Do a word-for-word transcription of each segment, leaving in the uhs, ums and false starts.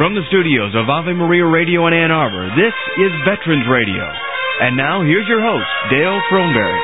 From the studios of Ave Maria Radio in Ann Arbor, this is Veterans Radio. And now, here's your host, Dale Throneberry.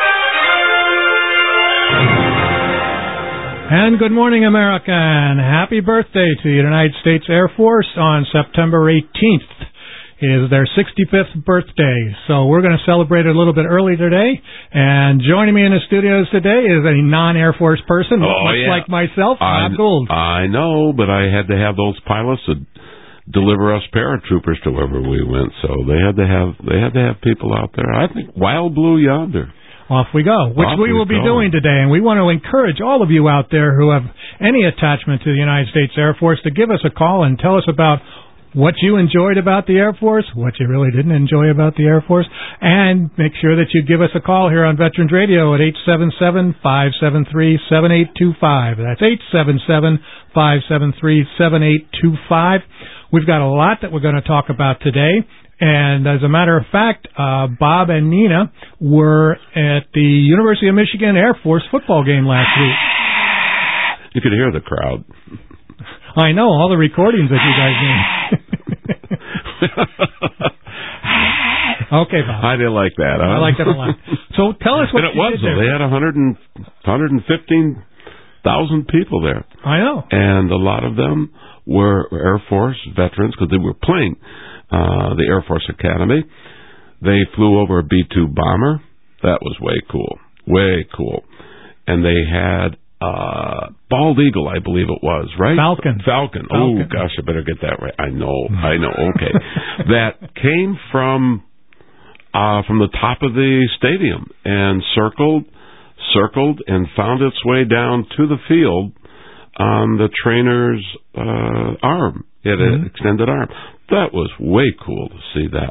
And good morning, America, and happy birthday to the United States Air Force on September eighteenth. It is their sixty-fifth birthday, so we're going to celebrate it a little bit early today. And joining me in the studios today is a non-Air Force person, oh, much yeah. like myself, I, Bob Gould. I know, but I had to have those pilots to deliver us paratroopers to wherever we went, so they had to have they had to have people out there. I think Wild Blue Yonder. Off we go, which Off we will we be go. doing today. And we want to encourage all of you out there who have any attachment to the United States Air Force to give us a call and tell us about what you enjoyed about the Air Force, what you really didn't enjoy about the Air Force, and make sure that you give us a call here on Veterans Radio at eight seven seven, five seven three, seven eight two five. That's eight seven seven, five seven three, seven eight two five. We've got a lot that we're going to talk about today. And as a matter of fact, uh, Bob and Nina were at the University of Michigan Air Force football game last week. You could hear the crowd. I know, all the recordings that you guys made. Okay, Bob. I didn't like that. Huh? I like that a lot. So tell us what and it you was, did there. They had one hundred, one hundred fifteen thousand people there. I know. And a lot of them were Air Force veterans because they were playing uh, the Air Force Academy. They flew over a B two bomber. That was way cool. Way cool. And they had uh, Bald Eagle, I believe it was, right? Falcon. Falcon. Falcon. Oh, gosh, I better get that right. I know. I know. Okay. That came from uh, from the top of the stadium and circled, circled, and found its way down to the field on the trainer's uh, arm. He had Mm-hmm. an extended arm. That was way cool to see that.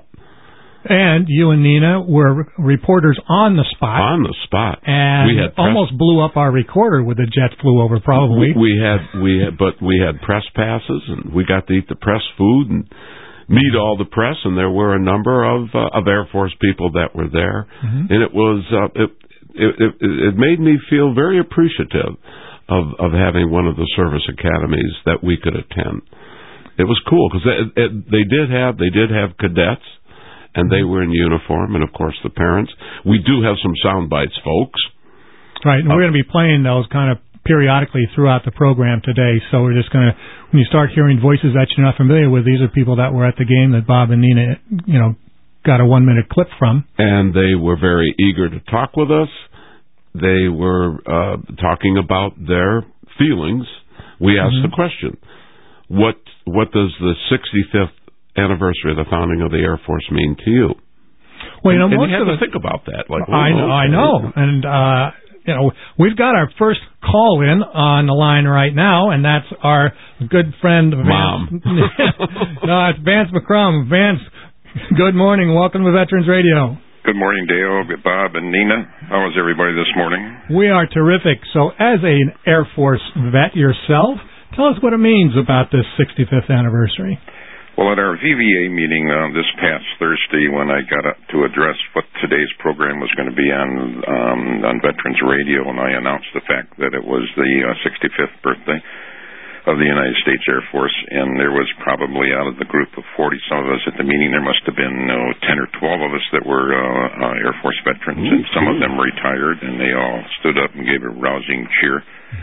And you and Nina were reporters on the spot. On the spot. And we had press, almost blew up our recorder with the jet flew over, probably. We, we had, we had, but we had press passes, and we got to eat the press food and meet all the press, and there were a number of uh, of Air Force people that were there, Mm-hmm. and it was uh, it, it it it made me feel very appreciative of of having one of the service academies that we could attend. It was cool because they, they did have they did have cadets. And they were in uniform, and, of course, the parents. We do have some sound bites, folks. Right, and uh, we're going to be playing those kind of periodically throughout the program today. So we're just going to, when you start hearing voices that you're not familiar with, these are people that were at the game that Bob and Nina, you know, got a one-minute clip from. And they were very eager to talk with us. They were uh, talking about their feelings. We asked Mm-hmm. the question, what what does the sixty-fifth anniversary of the founding of the Air Force mean to you? Well, you know, and, most and you have of to think about that. Like, I know, I know, and uh, you know, we've got our first call in on the line right now, and that's our good friend Vance. Mom. No, it's Vance McCrum. Vance, good morning. Welcome to Veterans Radio. Good morning, Dale, Bob, and Nina. How is everybody this morning? We are terrific. So, as an Air Force vet yourself, tell us what it means about this sixty-fifth anniversary. Well, at our V V A meeting uh, this past Thursday, when I got up to address what today's program was going to be on um, on Veterans Radio, and I announced the fact that it was the uh, sixty-fifth birthday of the United States Air Force, and there was probably out of the group of forty some of us at the meeting, there must have been uh, ten or twelve of us that were uh, uh, Air Force veterans, and some of them retired, and they all stood up and gave a rousing cheer,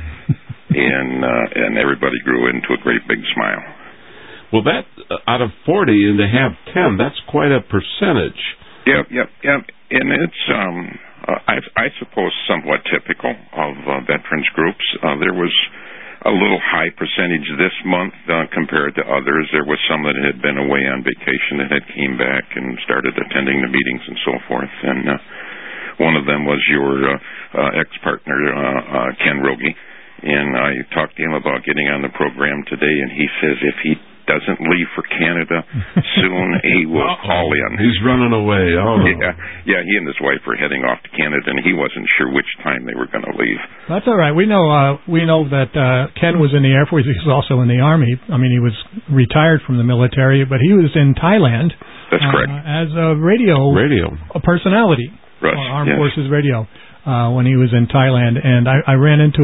and uh, and everybody grew into a great big smile. Well, that, uh, out of forty and to have ten, that's quite a percentage. Yep, yep, yep. And it's, um, uh, I, I suppose, somewhat typical of uh, veterans groups. Uh, there was a little high percentage this month uh, compared to others. There was some that had been away on vacation that had came back and started attending the meetings and so forth. And uh, one of them was your uh, uh, ex-partner, uh, uh, Ken Rogie. And I talked to him about getting on the program today, and he says if he doesn't leave for Canada soon, he will Uh-oh. call in. He's running away. Oh, yeah, yeah. He and his wife were heading off to Canada, and he wasn't sure which time they were going to leave. That's all right. We know uh, we know that uh, Ken was in the Air Force. He was also in the Army. I mean, he was retired from the military, but he was in Thailand. That's uh, correct. As a radio, radio. a personality, Rush, Armed yes. Forces Radio, uh, when he was in Thailand. And I, I ran into a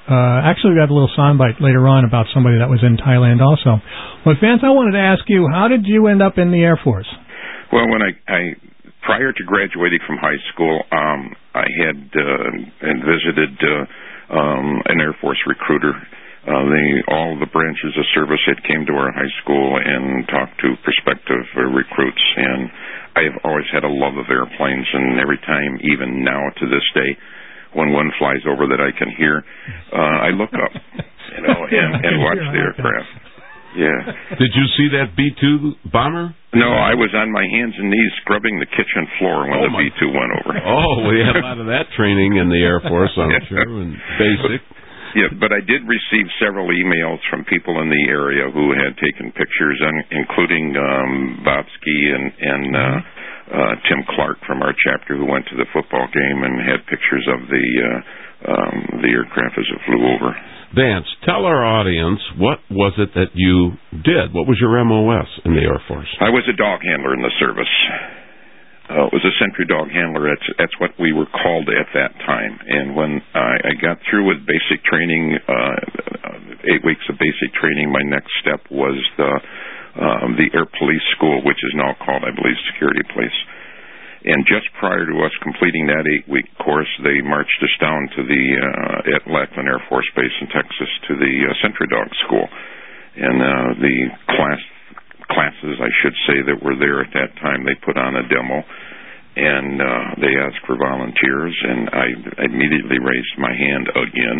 Uh, actually, we got a little soundbite later on about somebody that was in Thailand also. But Vance, I wanted to ask you, how did you end up in the Air Force? Well, when I, I prior to graduating from high school, um, I had uh, and visited uh, um, an Air Force recruiter. Uh, they, all the branches of service had came to our high school and talked to prospective uh, recruits, and I have always had a love of airplanes, and every time, even now to this day, when one flies over that I can hear, uh, I look up, you know, and, and watch the aircraft. Yeah. Did you see that B two bomber? No, I was on my hands and knees scrubbing the kitchen floor when oh the B two went over. Oh, we had a lot of that training in the Air Force, I'm yeah. sure, and basic. Yeah, but I did receive several emails from people in the area who had taken pictures, including um, Bobsky and, and uh, uh, Tim Clark from our chapter, who went to the football game and had pictures of the uh, um, the aircraft as it flew over. Vance, tell our audience, what was it that you did? What was your M O S in the Air Force? I was a dog handler in the service. Uh, it was a sentry dog handler. That's, that's what we were called at that time. And when I, I got through with basic training, uh, eight weeks of basic training, my next step was the, um, the Air Police School, which is now called, I believe, Security Police. And just prior to us completing that eight-week course, they marched us down to the uh, at Lackland Air Force Base in Texas to the uh, Sentry Dog School. And uh, the class classes, I should say, that were there at that time, they put on a demo, and uh, they asked for volunteers, and I immediately raised my hand again.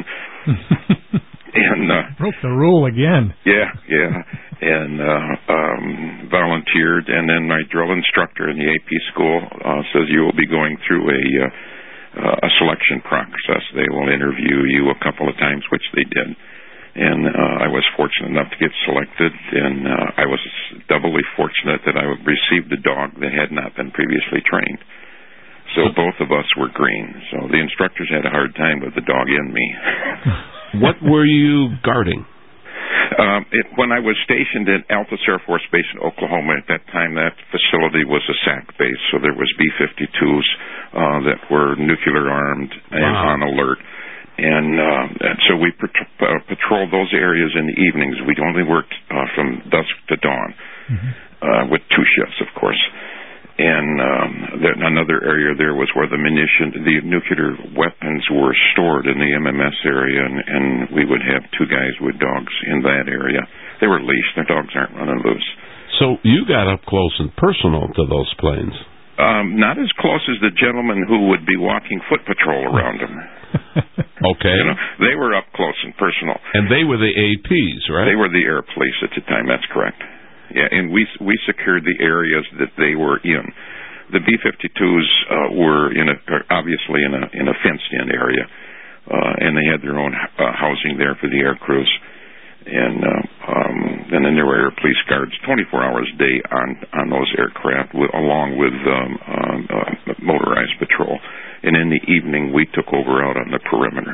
and uh, Broke the rule again. Yeah, yeah. And uh, um, volunteered, and then my drill instructor in the A P school uh, says you will be going through a uh, a selection process. They will interview you a couple of times, which they did. And uh, I was fortunate enough to get selected, and uh, I was doubly fortunate that I received a dog that had not been previously trained. So both of us were green. So the instructors had a hard time with the dog in me. What were you guarding? Um, it, when I was stationed at Altus Air Force Base in Oklahoma, at that time that facility was a S A C base, so there was B fifty-twos uh, that were nuclear armed and wow. on alert. And, uh, and so we pat- uh, patrolled those areas in the evenings. We only worked uh, from dusk to dawn, mm-hmm. uh, with two shifts, of course. And um, then another area there was where the munition, the nuclear weapons were stored in the M M S area, and, and we would have two guys with dogs in that area. They were leashed. The dogs aren't running loose. So you got up close and personal to those planes. Um, not as close as the gentleman who would be walking foot patrol around them. Okay. You know, they were up close and personal. And they were the A Ps, right? They were the air police at the time, that's correct. Yeah, and we we secured the areas that they were in. The B fifty-twos uh, were in a obviously in a in a fenced-in area, uh, and they had their own uh, housing there for the air crews. And uh, um, and then there were air police guards twenty-four hours a day on, on those aircraft, with, along with um, um, uh, motorized patrol. And in the evening, we took over out on the perimeter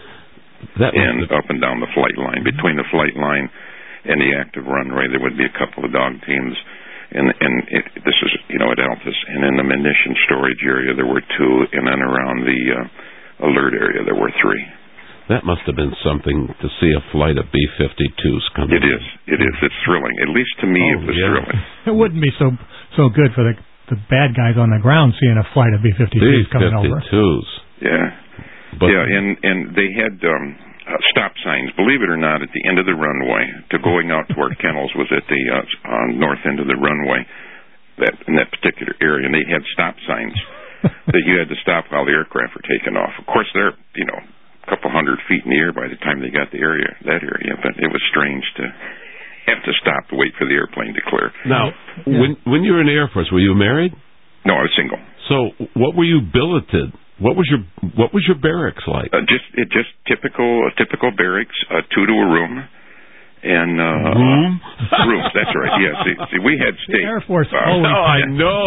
that and the... up and down the flight line. Between the flight line and the active runway, there would be a couple of dog teams. And, and it, this is, you know, at Altus. And in the munition storage area, there were two. And then around the uh, alert area, there were three. That must have been something to see a flight of B fifty-twos coming. It is. It is. It's thrilling. At least to me, oh, it was yeah. thrilling. It wouldn't be so so good for the the bad guys on the ground seeing a flight of B fifty-twos coming over. B fifty-twos. Yeah. But yeah, and, and they had um, uh, stop signs, believe it or not, at the end of the runway. To going out to our kennels was at the uh, uh, north end of the runway, that in that particular area, and they had stop signs that you had to stop while the aircraft were taking off. Of course, they're, you know, couple hundred feet in the air by the time they got the area, that area, but it was strange to have to stop to wait for the airplane to clear. Now, yeah. when when you were in the Air Force, were you married? No, I was single. So, what were you billeted? What was your what was your barracks like? Uh, just it just typical uh, typical barracks, uh, two to a room, and uh, room room. That's right. Yeah. See, see we had steak. The Air Force. Uh, oh, I know.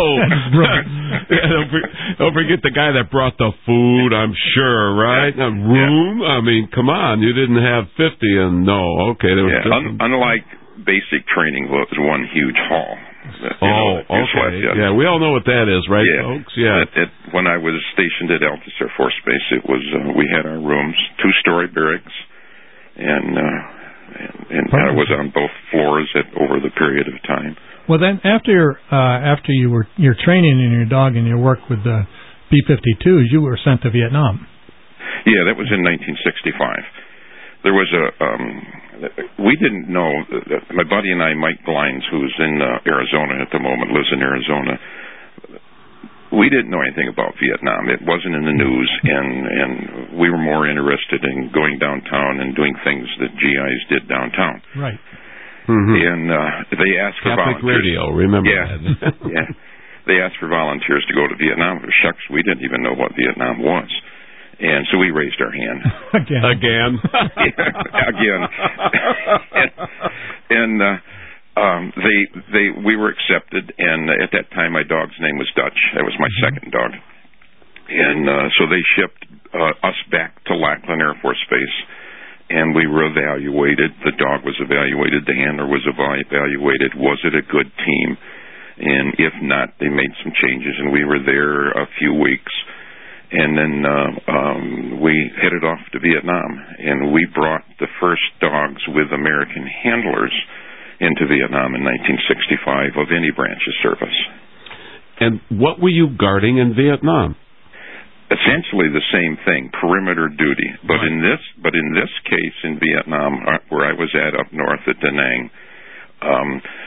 yeah, don't, for, don't forget the guy that brought the food. I'm sure, right? Yeah. A room. Yeah. I mean, come on. You didn't have fifty, and no. Okay, there was yeah. Un- unlike basic training, was one huge hall. That, oh, know, okay. Left, yeah. yeah, we all know what that is, right, yeah. folks? Yeah. At, at, when I was stationed at Altus Air Force Base, it was uh, we had our rooms, two-story barracks, and uh, and, and I was on both floors at, over the period of time. Well, then after uh, after you were your training in your dog and your work with the B fifty-twos, you were sent to Vietnam. Yeah, that was in nineteen sixty-five. There was a um, we didn't know. My buddy and I, Mike Glines, who's in uh, Arizona at the moment, lives in Arizona. We didn't know anything about Vietnam. It wasn't in the news, and and we were more interested in going downtown and doing things that G Is did downtown. Right. Mm-hmm. And uh, they asked Catholic for volunteers. Radio, remember yeah. that? yeah. They asked for volunteers to go to Vietnam. Shucks, we didn't even know what Vietnam was. And so we raised our hand. Again. Again. yeah, again. and and uh, um, they they we were accepted, and at that time my dog's name was Dutch. That was my mm-hmm. second dog. And uh, so they shipped uh, us back to Lackland Air Force Base, and we were evaluated. The dog was evaluated. The handler was evaluated. Was it a good team? And if not, they made some changes, and we were there a few weeks. And then uh, um, we headed off to Vietnam, and we brought the first dogs with American handlers into Vietnam in nineteen sixty-five of any branch of service. And what were you guarding in Vietnam? Essentially the same thing, perimeter duty. But right. in this, but in this case in Vietnam, where I was at up north at Da Nang, um,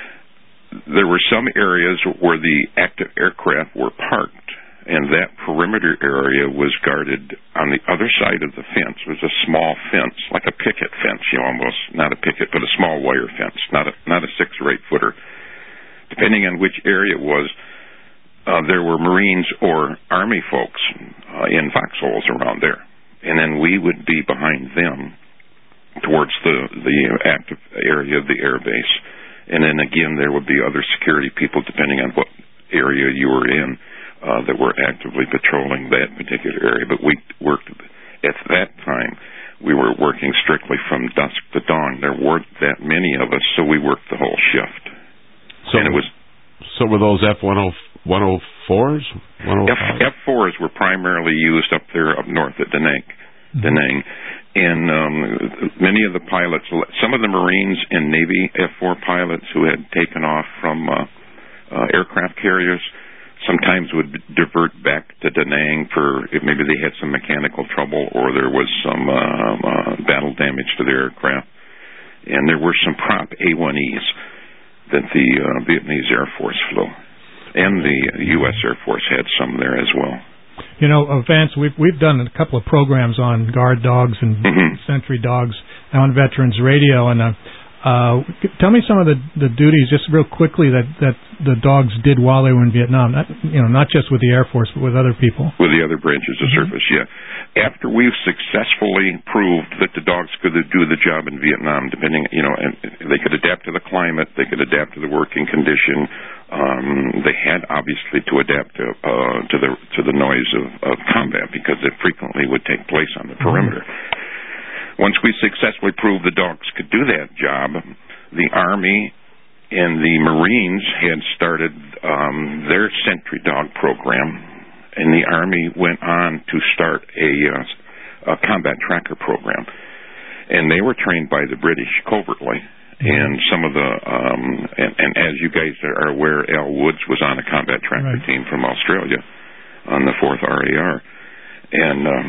there were some areas where the active aircraft were parked. And that perimeter area was guarded on the other side of the fence. It was a small fence, like a picket fence, you know, almost, not a picket, but a small wire fence, not a, not a six or eight footer. Depending on which area it was, uh, there were Marines or Army folks uh, in foxholes around there. And then we would be behind them towards the, the active area of the air base. And then again, there would be other security people, depending on what area you were in. Uh, that were actively patrolling that particular area. But we worked, at that time, we were working strictly from dusk to dawn. There weren't that many of us, so we worked the whole shift. So, and it was, so were those F one oh fours? F fours were primarily used up there up north at Da Nang. Mm-hmm. Da Nang. And um, many of the pilots, some of the Marines and Navy F four pilots who had taken off from uh, uh, aircraft carriers, sometimes would divert back to Da Nang for if maybe they had some mechanical trouble or there was some uh, uh, battle damage to their aircraft. And there were some prop A one Es that the uh, Vietnamese Air Force flew. And the U S Air Force had some there as well. You know, uh, Vance, we've, we've done a couple of programs on guard dogs and mm-hmm. sentry dogs on Veterans Radio, and uh, Uh, tell me some of the, the duties, just real quickly, that, that the dogs did while they were in Vietnam. Not, you know, not just with the Air Force, but with other people. With the other branches of mm-hmm. service, yeah. After we've successfully proved that the dogs could do the job in Vietnam, depending, you know, and they could adapt to the climate, they could adapt to the working condition. Um, they had obviously to adapt to uh, to the to the noise of, of combat because it frequently would take place on the perimeter. Mm-hmm. Once we successfully proved the dogs could do that job, the Army and the Marines had started um, their sentry dog program, and the Army went on to start a, uh, a combat tracker program. And they were trained by the British covertly. And some of the, um, and, and as you guys are aware, Al Woods was on a combat tracker right. team from Australia on the fourth R A R. And um,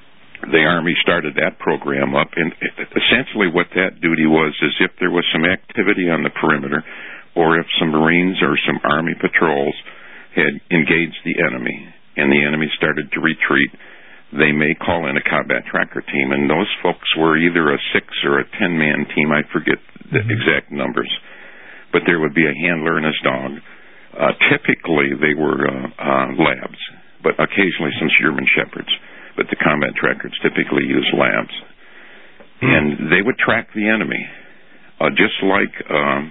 the Army started that program up, and essentially what that duty was is if there was some activity on the perimeter, or if some Marines or some Army patrols had engaged the enemy, and the enemy started to retreat, they may call in a combat tracker team, and those folks were either a six or a ten-man team. I forget the mm-hmm. exact numbers, but there would be a handler and his dog. Uh, typically, they were uh, uh, labs, but occasionally some German Shepherds. But the combat trackers typically use labs. Hmm. And they would track the enemy, uh, just like um,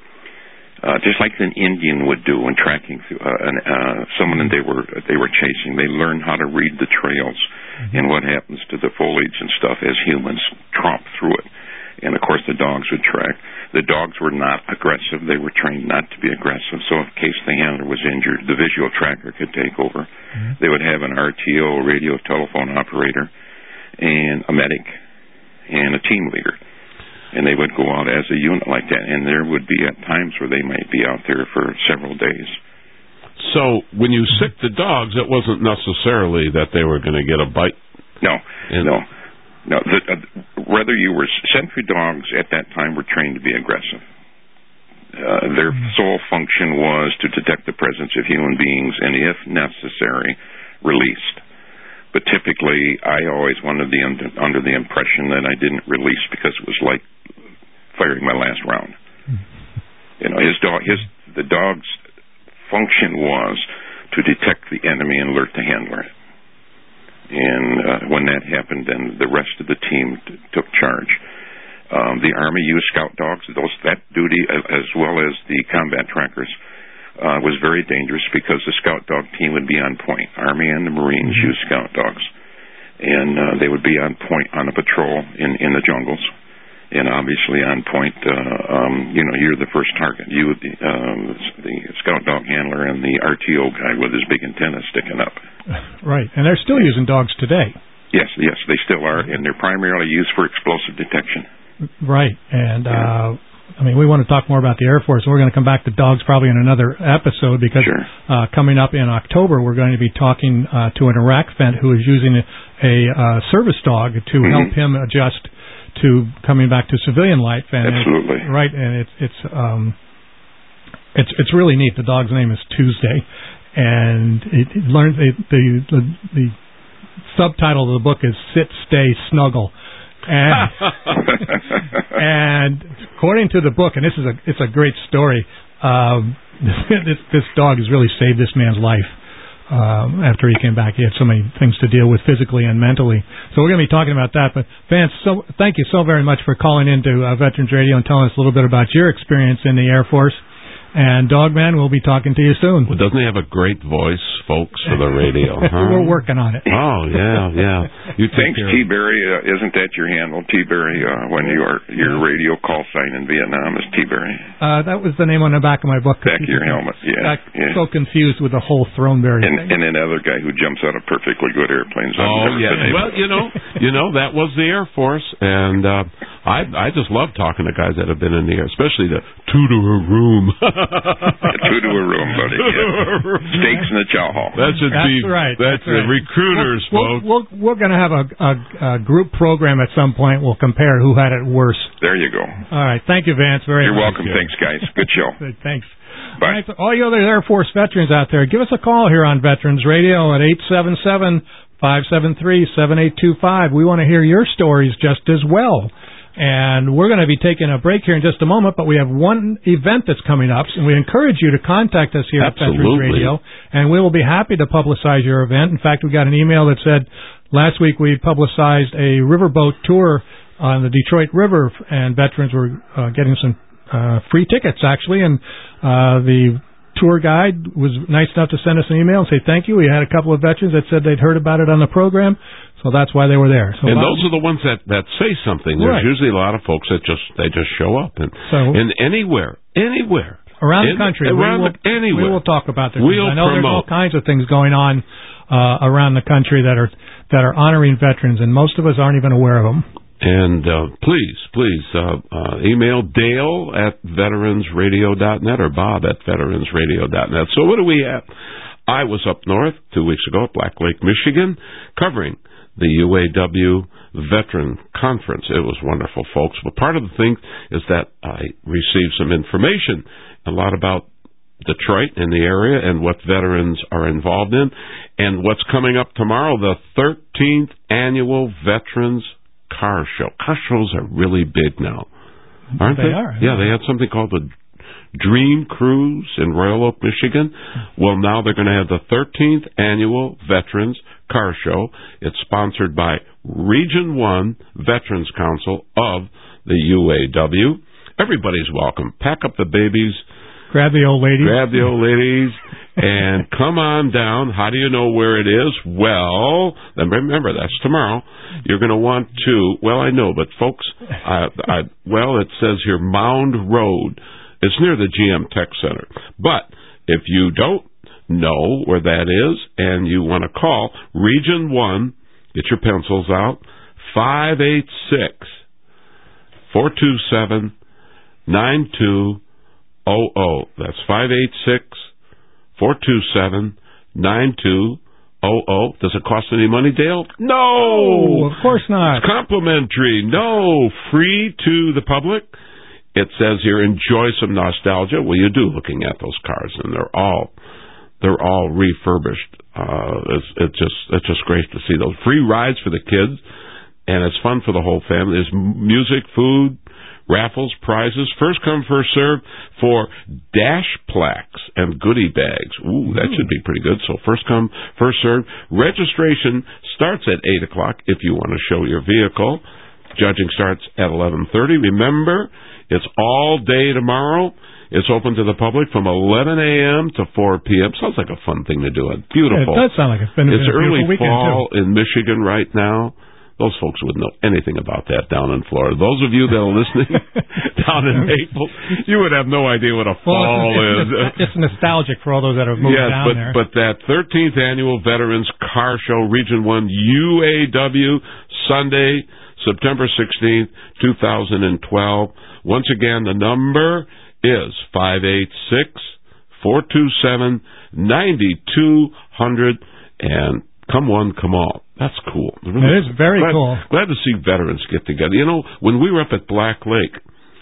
uh, just like an Indian would do when tracking through, uh, an, uh, someone that they were they were chasing. They learned how to read the trails mm-hmm. and what happens to the foliage and stuff as humans tromp through it. And of course, the dogs would track. The dogs were not aggressive. They were trained not to be aggressive. So in case the handler was injured, the visual tracker could take over. Mm-hmm. They would have an R T O, radio telephone operator, and a medic. and a team leader. And they would go out as a unit like that, and there would be at times where they might be out there for several days. So when you sicked the dogs, it wasn't necessarily that they were going to get a bite? No, and no. no. The, uh, whether you were sentry dogs at that time were trained to be aggressive. Uh, their sole function was to detect the presence of human beings and, if necessary, released. But typically, I always wanted the under, under the impression that I didn't release because it was like firing my last round. You know, his dog, his the dog's function was to detect the enemy and alert the handler. And uh, when that happened, then the rest of the team t- took charge. Um, the Army used scout dogs. Those that duty, as well as the combat trackers, uh, was very dangerous because the scout dog team would be on point. Army and the Marines mm-hmm. used scout dogs, and uh, they would be on point on a patrol in, in the jungles, and obviously on point. Uh, um, you know, you're the first target. You, the, um, the scout dog handler, and the R T O guy with his big antenna sticking up. Right, and they're still using dogs today. Yes, yes, they still are, and they're primarily used for explosive detection. Right, and uh, I mean, we want to talk more about the Air Force. We're going to come back to dogs probably in another episode because sure. uh, coming up in October, we're going to be talking uh, to an Iraq vet who is using a, a uh, service dog to mm-hmm. help him adjust to coming back to civilian life. And absolutely, it, right, and it's it's um, it's it's really neat. The dog's name is Tuesday, and it, it learns it, the, the the subtitle of the book is "Sit, Stay, Snuggle." And, and according to the book, and this is a it's a great story. Um, this this dog has really saved this man's life. Um, after he came back, he had so many things to deal with physically and mentally. So we're going to be talking about that. But Vance, so thank you so very much for calling into uh, Veterans Radio and telling us a little bit about your experience in the Air Force. And Dogman, we'll be talking to you soon. Well, doesn't he have a great voice, folks, for the radio? Huh? We're working on it. Oh, yeah, yeah. You Thanks, T-Berry. Uh, isn't that your handle, T-Berry, uh, when you are, your radio call sign in Vietnam is T-Berry? Uh, that was the name on the back of my book. Back of your helmet, yeah. I got yeah. so confused with the whole Throneberry and, thing. And another guy who jumps out of perfectly good airplanes. Oh, yeah. Well, you know, you know, that was the Air Force, and uh, I I just love talking to guys that have been in the air, especially the two-to-a-room. Two to a room, buddy. Yeah. Steaks in the chow hall. That should that's be right. That's, that's the right. recruiters, we'll, folks. We'll, we'll, we're going to have a, a, a group program at some point. We'll compare who had it worse. There you go. All right. Thank you, Vance. Very You're much. welcome. Thanks, guys. Good show. Thanks. Bye. Right, all you other Air Force veterans out there, give us a call here on Veterans Radio at eight seven seven, five seven three, seven eight two five. We want to hear your stories just as well. And we're going to be taking a break here in just a moment, but we have one event that's coming up, and we encourage you to contact us here Absolutely. at Veterans Radio, and we will be happy to publicize your event. In fact, we got an email that said last week we publicized a riverboat tour on the Detroit River, and veterans were uh, getting some uh, free tickets, actually, and uh, the tour guide was nice enough to send us an email and say thank you. We had a couple of veterans that said they'd heard about it on the program. So that's why they were there. So and those are the ones that, that say something. There's right. usually a lot of folks that just they just show up and so, and anywhere, anywhere around in, the country. Around we will, the, anywhere. We will talk about this. We'll I know promote. There's all kinds of things going on uh, around the country that are that are honoring veterans, and most of us aren't even aware of them. And uh, please, please uh, uh, email Dale at veterans radio dot net or Bob at veterans radio dot net. So what do we have? I was up north two weeks ago at Black Lake, Michigan, covering the U A W Veteran Conference. It was wonderful, folks. But part of the thing is that I received some information, a lot about Detroit and the area and what veterans are involved in, and what's coming up tomorrow, the thirteenth Annual Veterans Car Show. Car shows are really big now, aren't they? They are. Yeah, they had something called the Dream Cruise in Royal Oak, Michigan. Well, now they're going to have the thirteenth Annual Veterans Car Show. It's sponsored by Region one Veterans Council of the U A W. Everybody's welcome. Pack up the babies. Grab the old ladies. Grab the old ladies and come on down. How do you know where it is? Well, then remember, that's tomorrow. You're going to want to, well, I know, but folks, I, I, well, it says here Mound Road. It's near the G M Tech Center. But if you don't know where that is and you want to call Region one, get your pencils out, five eight six four two seven, nine two zero zero. That's five eight six, four two seven, nine two zero zero. Does it cost any money, Dale? No! Oh, of course not. It's complimentary. No, free to the public. It says here, enjoy some nostalgia. Well, you do, looking at those cars, and they're all they're all refurbished. Uh, it's, it's just it's just great to see those free rides for the kids, and it's fun for the whole family. There's music, food, raffles, prizes, first come, first serve for dash plaques and goodie bags. Ooh, that should be pretty good. So first come, first serve. Registration starts at eight o'clock if you want to show your vehicle. Judging starts at eleven thirty. Remember, it's all day tomorrow. It's open to the public from eleven a.m. to four p.m. Sounds like a fun thing to do. It's beautiful. Yeah, it does sound like it's been It's a early weekend fall too. in Michigan right now. Those folks wouldn't know anything about that down in Florida. Those of you that are listening down in Naples, you would have no idea what a fall well, it's, is. It's nostalgic for all those that have moved yes, down but, there. but that thirteenth Annual Veterans Car Show, Region one, U A W, Sunday, September sixteenth, two thousand twelve. Once again, the number is five eight six, four two seven, nine two zero zero, and come one, come all. That's cool. Really, it is very glad, cool. Glad to see veterans get together. You know, when we were up at Black Lake,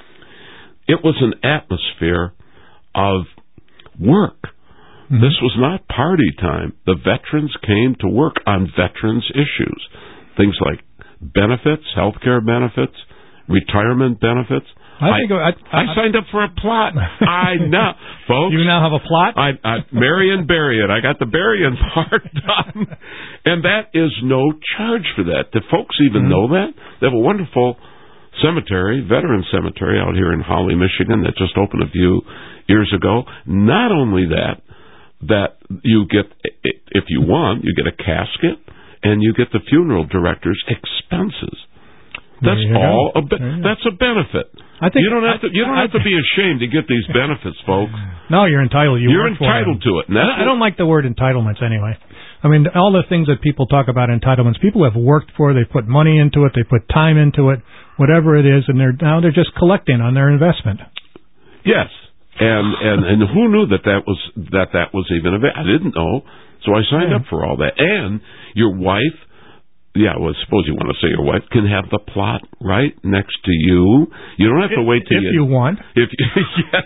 it was an atmosphere of work. Mm-hmm. This was not party time. The veterans came to work on veterans issues. Things like benefits, health care benefits, retirement benefits. I, think I, I, I signed up for a plot. I know, folks. You now have a plot? I, I marry and bury it. I got the burying part done. And that is no charge for that. Do folks even mm-hmm. know that? They have a wonderful cemetery, veteran cemetery out here in Holly, Michigan that just opened a few years ago. Not only that, that you get, if you want, you get a casket and you get the funeral director's expenses. That's all. A be- that's a benefit. I think you don't have I, to. You don't I, have to be ashamed to get these benefits, folks. No, you're entitled. You you're entitled to it. And I, I don't like the word entitlements anyway. I mean, all the things that people talk about entitlements, people have worked for. They put money into it. They put time into it. Whatever it is, and they're now they're just collecting on their investment. Yes, and and and who knew that that was that that was even available? I didn't know, so I signed yeah. up for all that. And your wife. Yeah, well, suppose you want to say your wife can have the plot right next to you. You don't have to if, wait till if you... you want. If you, yes.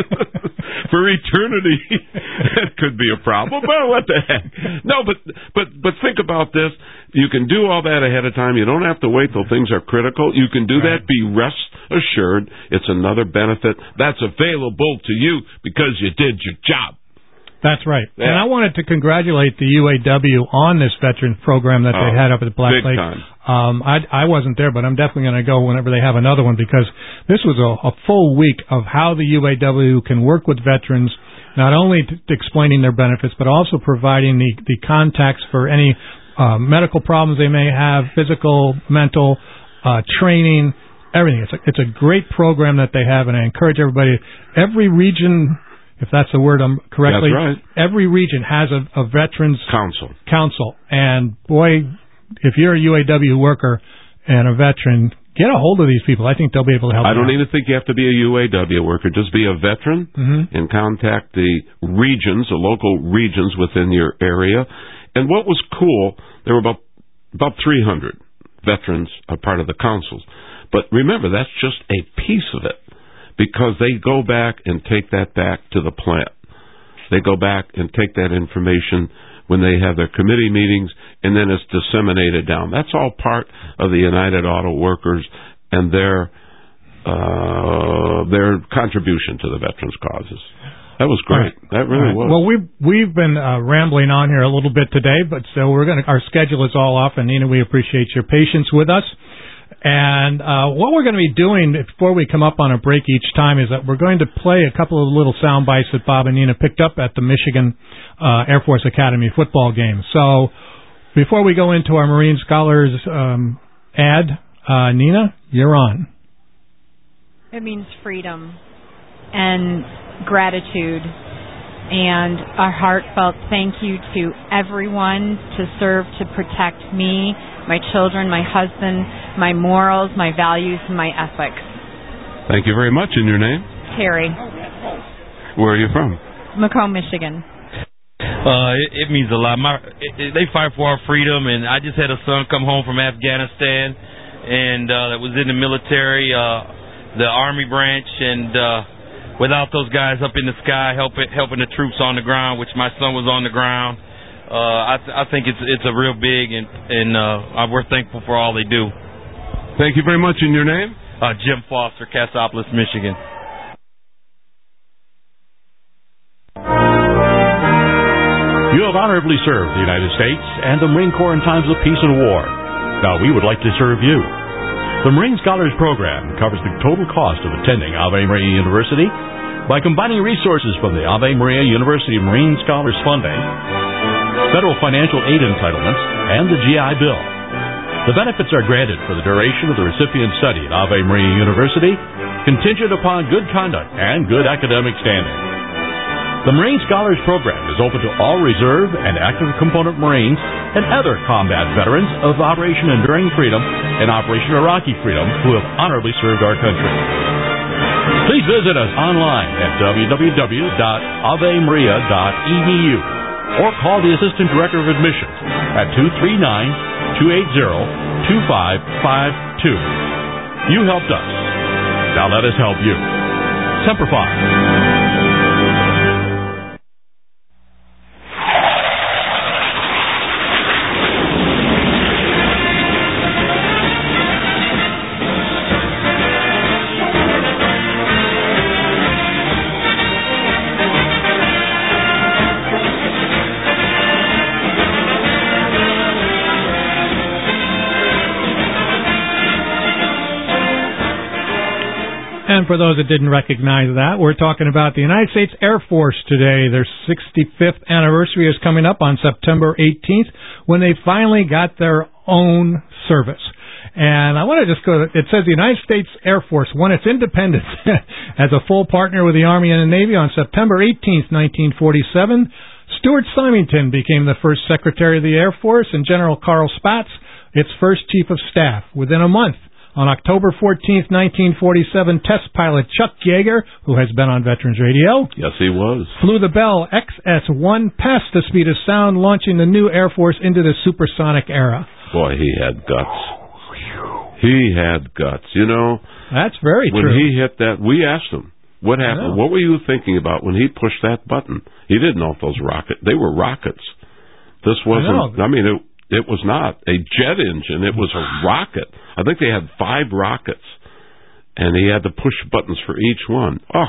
For eternity, it could be a problem. Well, what the heck? No, but, but, but think about this. You can do all that ahead of time. You don't have to wait till things are critical. You can do right. that. Be rest assured it's another benefit that's available to you because you did your job. That's right. Yeah. And I wanted to congratulate the U A W on this veteran program that oh, they had up at Black big Lake. Time. Um, I, I wasn't there, but I'm definitely going to go whenever they have another one because this was a, a full week of how the U A W can work with veterans, not only t- explaining their benefits, but also providing the, the contacts for any uh, medical problems they may have, physical, mental, uh, training, everything. It's a, it's a great program that they have, and I encourage everybody, every region... If that's the word I'm correctly, that's right. Every region has a, a veterans council. Council, and boy, if you're a U A W worker and a veteran, get a hold of these people. I think they'll be able to help. I you don't out. even think you have to be a U A W worker. Just be a veteran mm-hmm. and contact the regions, the local regions within your area. And what was cool, there were about about three hundred veterans a part of the councils. But remember, that's just a piece of it. Because they go back and take that back to the plant. They go back and take that information when they have their committee meetings, and then it's disseminated down. That's all part of the United Auto Workers and their uh, their contribution to the veterans' causes. That was great. Right. That really right. was. Well, we've we've been uh, rambling on here a little bit today, but so we're going. Our schedule is all off, and Nina, we appreciate your patience with us. And uh, what we're going to be doing before we come up on a break each time is that we're going to play a couple of little sound bites that Bob and Nina picked up at the Michigan uh, Air Force Academy football game. So before we go into our Marine Scholars um, ad, uh, Nina, you're on. It means freedom and gratitude and a heartfelt thank you to everyone to serve to protect me, my children, my husband, my morals, my values, and my ethics. Thank you very much. And your name? Terry. Where are you from? Macomb, Michigan. Uh, it, it means a lot. My, it, it, they fight for our freedom, and I just had a son come home from Afghanistan, and uh, that was in the military, uh, the Army branch, and uh, without those guys up in the sky helping helping the troops on the ground, which my son was on the ground, uh, I, th- I think it's it's a real big, and and uh, we're thankful for all they do. Thank you very much. And your name? Uh, Jim Foster, Cassopolis, Michigan. You have honorably served the United States and the Marine Corps in times of peace and war. Now we would like to serve you. The Marine Scholars Program covers the total cost of attending Ave Maria University by combining resources from the Ave Maria University Marine Scholars Funding, federal financial aid entitlements, and the G I Bill. The benefits are granted for the duration of the recipient's study at Ave Maria University, contingent upon good conduct and good academic standing. The Marine Scholars Program is open to all reserve and active component Marines and other combat veterans of Operation Enduring Freedom and Operation Iraqi Freedom who have honorably served our country. Please visit us online at w w w dot ave maria dot e d u or call the Assistant Director of Admissions at two three nine, two eight zero, two five five two. You helped us. Now let us help you. Semper Fi. And for those that didn't recognize that, we're talking about the United States Air Force today. Their sixty-fifth anniversary is coming up on September eighteenth when they finally got their own service. And I want to just go, it says the United States Air Force won its independence as a full partner with the Army and the Navy on September eighteenth, nineteen forty-seven. Stuart Symington became the first Secretary of the Air Force, and General Carl Spaatz its first Chief of Staff. Within a month, on October fourteenth, nineteen forty-seven, test pilot Chuck Yeager, who has been on Veterans Radio, yes, he was, flew the Bell X S one past the speed of sound, launching the new Air Force into the supersonic era. Boy, he had guts. He had guts. You know, that's very when true. When he hit that, we asked him, what happened? What were you thinking about when he pushed that button? He didn't know if those rockets, they were rockets. This wasn't, I, I mean, it, it was not a jet engine. It was a rocket. I think they had five rockets, and he had to push buttons for each one. Oh,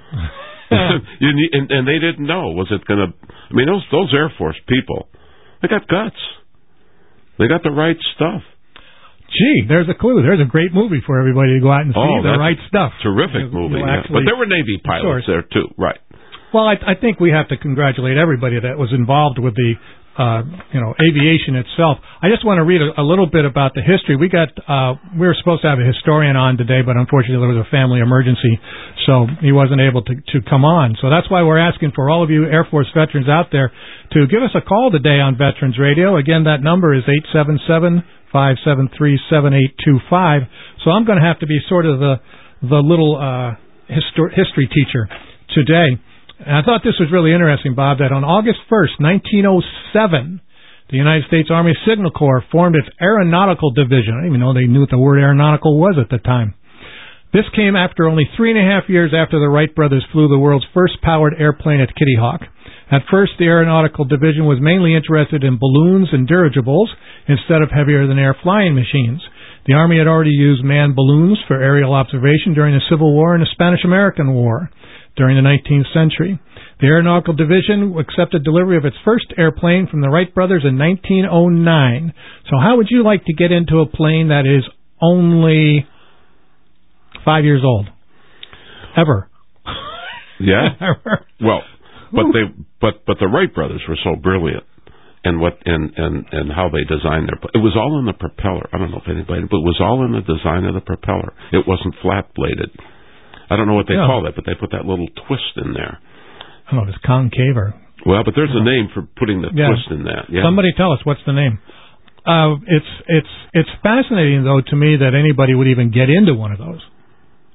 you need, and, and they didn't know. Was it going to? I mean, those those Air Force people, they got guts. They got the right stuff. Gee, there's a clue. There's a great movie for everybody to go out and see. Oh, the right stuff. Terrific You'll, movie. you'll Yeah. actually, but there were Navy pilots there too, right? Well, I, I think we have to congratulate everybody that was involved with the. Uh, you know, aviation itself. I just want to read a, a little bit about the history. We got, uh, we were supposed to have a historian on today, but unfortunately there was a family emergency, so he wasn't able to, to come on. So that's why we're asking for all of you Air Force veterans out there to give us a call today on Veterans Radio. Again, that number is eight seven seven, five seven three, seven eight two five. So I'm going to have to be sort of the, the little, uh, histor- history teacher today. And I thought this was really interesting, Bob, that on August first, nineteen oh seven, the United States Army Signal Corps formed its Aeronautical Division. I didn't even know they knew what the word aeronautical was at the time. This came after only three and a half years after the Wright brothers flew the world's first powered airplane at Kitty Hawk. At first, the Aeronautical Division was mainly interested in balloons and dirigibles instead of heavier-than-air flying machines. The Army had already used manned balloons for aerial observation during the Civil War and the Spanish-American War. During the nineteenth century, the Aeronautical Division accepted delivery of its first airplane from the Wright brothers in nineteen oh nine. So how would you like to get into a plane that is only five years old? Ever? Yeah. Ever. Well, but they, but but the Wright brothers were so brilliant, and what and and and how they designed their. It was all in the propeller. I don't know if anybody, but it was all in the design of the propeller. It wasn't flat bladed. I don't know what they yeah. call that, but they put that little twist in there. I don't know if it's concave or... Well, but there's a name for putting the yeah. twist in that. Yeah. Somebody tell us, what's the name? Uh, it's it's it's fascinating, though, to me that anybody would even get into one of those.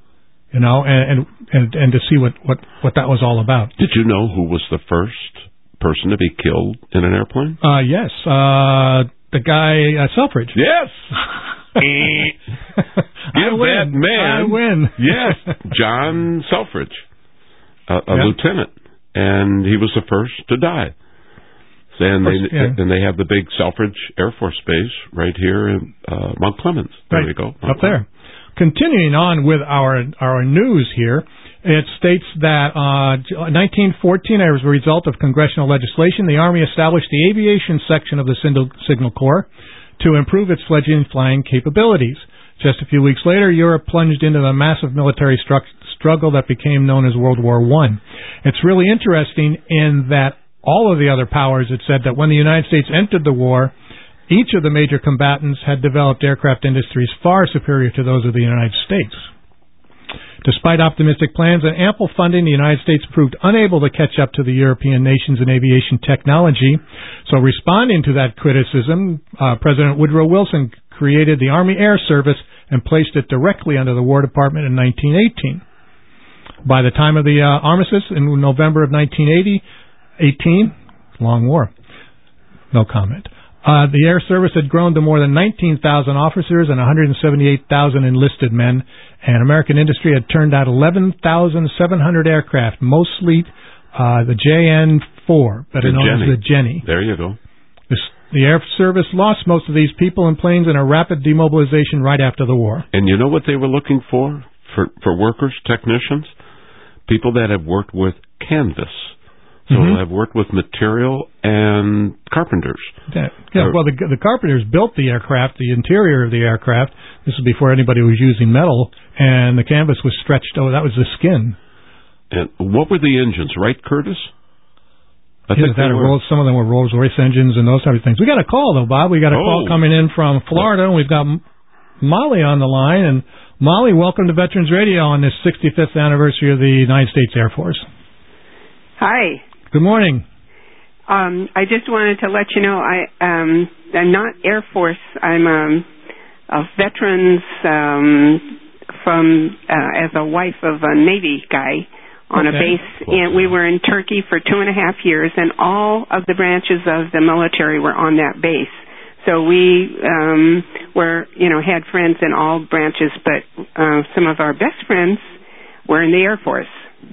you know, and and and to see what, what, what that was all about. Did you know who was the first person to be killed in an airplane? Uh, yes, uh, the guy uh, Selfridge. Yes. I win. That man. I win. Yes, John Selfridge, a, a yeah. lieutenant, and he was the first to die. And they yeah. and they have the big Selfridge Air Force Base right here in uh, Mount Clemens. There right. we go. Mount up Clemens. There. Continuing on with our our news here, it states that uh, nineteen fourteen, as a result of congressional legislation, the Army established the aviation section of the Signal Corps to improve its fledgling flying capabilities. Just a few weeks later, Europe plunged into the massive military stru- struggle that became known as World War One. It's really interesting in that all of the other powers had said that when the United States entered the war, each of the major combatants had developed aircraft industries far superior to those of the United States. Despite optimistic plans and ample funding, the United States proved unable to catch up to the European nations in aviation technology. So responding to that criticism, uh, President Woodrow Wilson created the Army Air Service and placed it directly under the War Department in nineteen eighteen. By the time of the uh, armistice in November of nineteen eighteen, long war, no comment. Uh, the Air Service had grown to more than nineteen thousand officers and one hundred seventy-eight thousand enlisted men, and American industry had turned out eleven thousand seven hundred aircraft, mostly uh, the J N four, better known as the Jenny. There you go. This, the Air Service lost most of these people and planes in a rapid demobilization right after the war. And you know what they were looking for, for, for workers, technicians? People that have worked with canvas. So mm-hmm. have worked with material and carpenters. Yeah, yeah well, the, the carpenters built the aircraft, the interior of the aircraft. This was before anybody was using metal, and the canvas was stretched. Oh, that was the skin. And what were the engines, right, Curtis? I yeah, think they were. Rolls, some of them were Rolls-Royce engines and those type of things. We got a call, though, Bob. We got a oh. call coming in from Florida, and we've got Molly on the line. And Molly, welcome to Veterans Radio on this sixty-fifth anniversary of the United States Air Force. Hi. Good morning. Um, I just wanted to let you know I, um, I'm not Air Force. I'm um, a veterans um, from uh, as a wife of a Navy guy on okay. a base, and we were in Turkey for two and a half years, and all of the branches of the military were on that base. So we um, were, you know, had friends in all branches, but uh, some of our best friends were in the Air Force.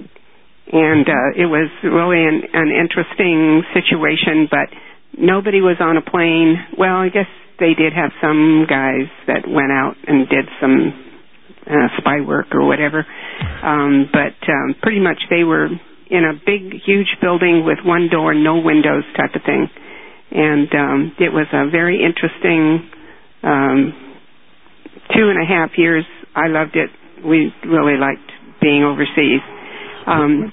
And uh, it was really an, an interesting situation, but nobody was on a plane. Well, I guess they did have some guys that went out and did some uh, spy work or whatever. Um, but um, pretty much they were in a big, huge building with one door, no windows type of thing. And um, it was a very interesting um, two and a half years. I loved it. We really liked being overseas. Um,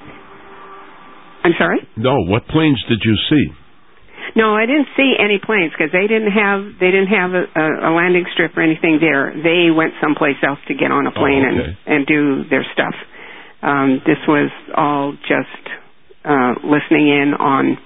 I'm sorry? No, what planes did you see? No, I didn't see any planes because they didn't have they didn't have a, a landing strip or anything there. They went someplace else to get on a plane oh, okay. and, and do their stuff. Um, this was all just uh, listening in on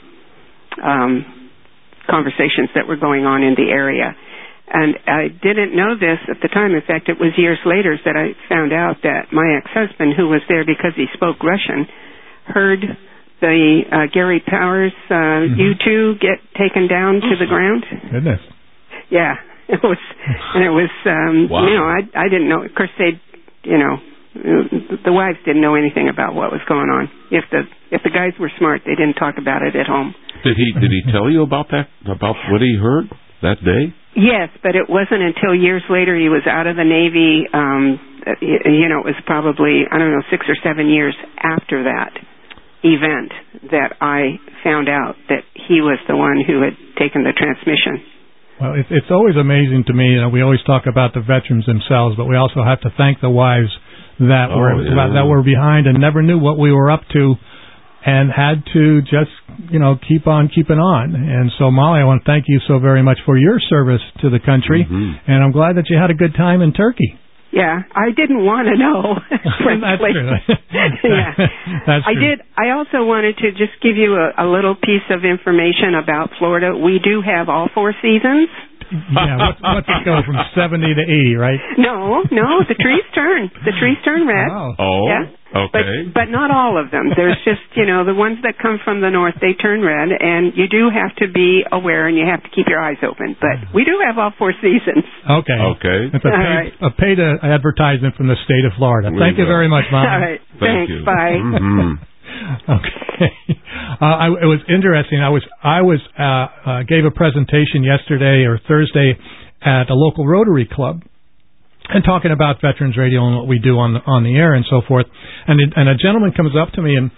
um, conversations that were going on in the area. And I didn't know this at the time. In fact, it was years later that I found out that my ex-husband, who was there because he spoke Russian, heard the uh, Gary Powers uh, mm-hmm. U two get taken down to the ground. Goodness. Yeah, it was, and it was. Um, wow. You know, I I didn't know. Of course, they, you know, the wives didn't know anything about what was going on. If the if the guys were smart, they didn't talk about it at home. Did he Did he tell you about that? About what he heard that day? Yes, but it wasn't until years later he was out of the Navy. Um, you know, it was probably I don't know six or seven years after that event that I found out that he was the one who had taken the transmission. Well, it, it's always amazing to me. You know, we always talk about the veterans themselves, but we also have to thank the wives that oh, were yeah. that were behind and never knew what we were up to, and had to just you know keep on keeping on. And so, Molly, I want to thank you so very much for your service to the country, mm-hmm. and I'm glad that you had a good time in Turkey. Yeah, I didn't want to know. That's true. yeah, That's I true. did. I also wanted to just give you a, a little piece of information about Florida. We do have all four seasons. Yeah, what's, what's it go from seventy to eighty, right? No, no, the trees turn. The trees turn red. Oh, oh yeah. okay. But, but not all of them. There's just, you know, the ones that come from the north, they turn red, and you do have to be aware and you have to keep your eyes open. But we do have all four seasons. Okay. Okay. It's a paid, right. a paid uh, advertisement from the state of Florida. We Thank you will. very much, Mom. All right. Thank Thanks. you. Bye. Mm-hmm. Okay. Uh, I, it was interesting. I was I was uh, uh, gave a presentation yesterday or Thursday at a local Rotary Club, and talking about Veterans Radio and what we do on the on the air and so forth. And it, and a gentleman comes up to me and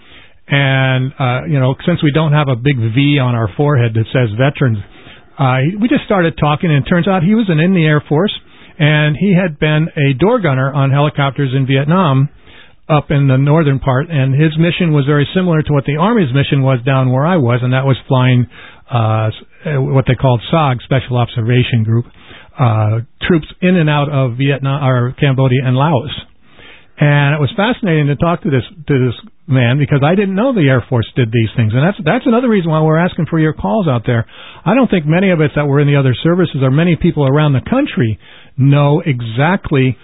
and uh, you know, since we don't have a big V on our forehead that says Veterans, uh, we just started talking. And it turns out he was an in the Air Force, and he had been a door gunner on helicopters in Vietnam, up in the northern part, and his mission was very similar to what the Army's mission was down where I was, and that was flying uh, what they called S O G, Special Observation Group, uh, troops in and out of Vietnam or Cambodia and Laos. And it was fascinating to talk to this to this man because I didn't know the Air Force did these things, and that's that's another reason why we're asking for your calls out there. I don't think many of us that were in the other services or many people around the country know exactly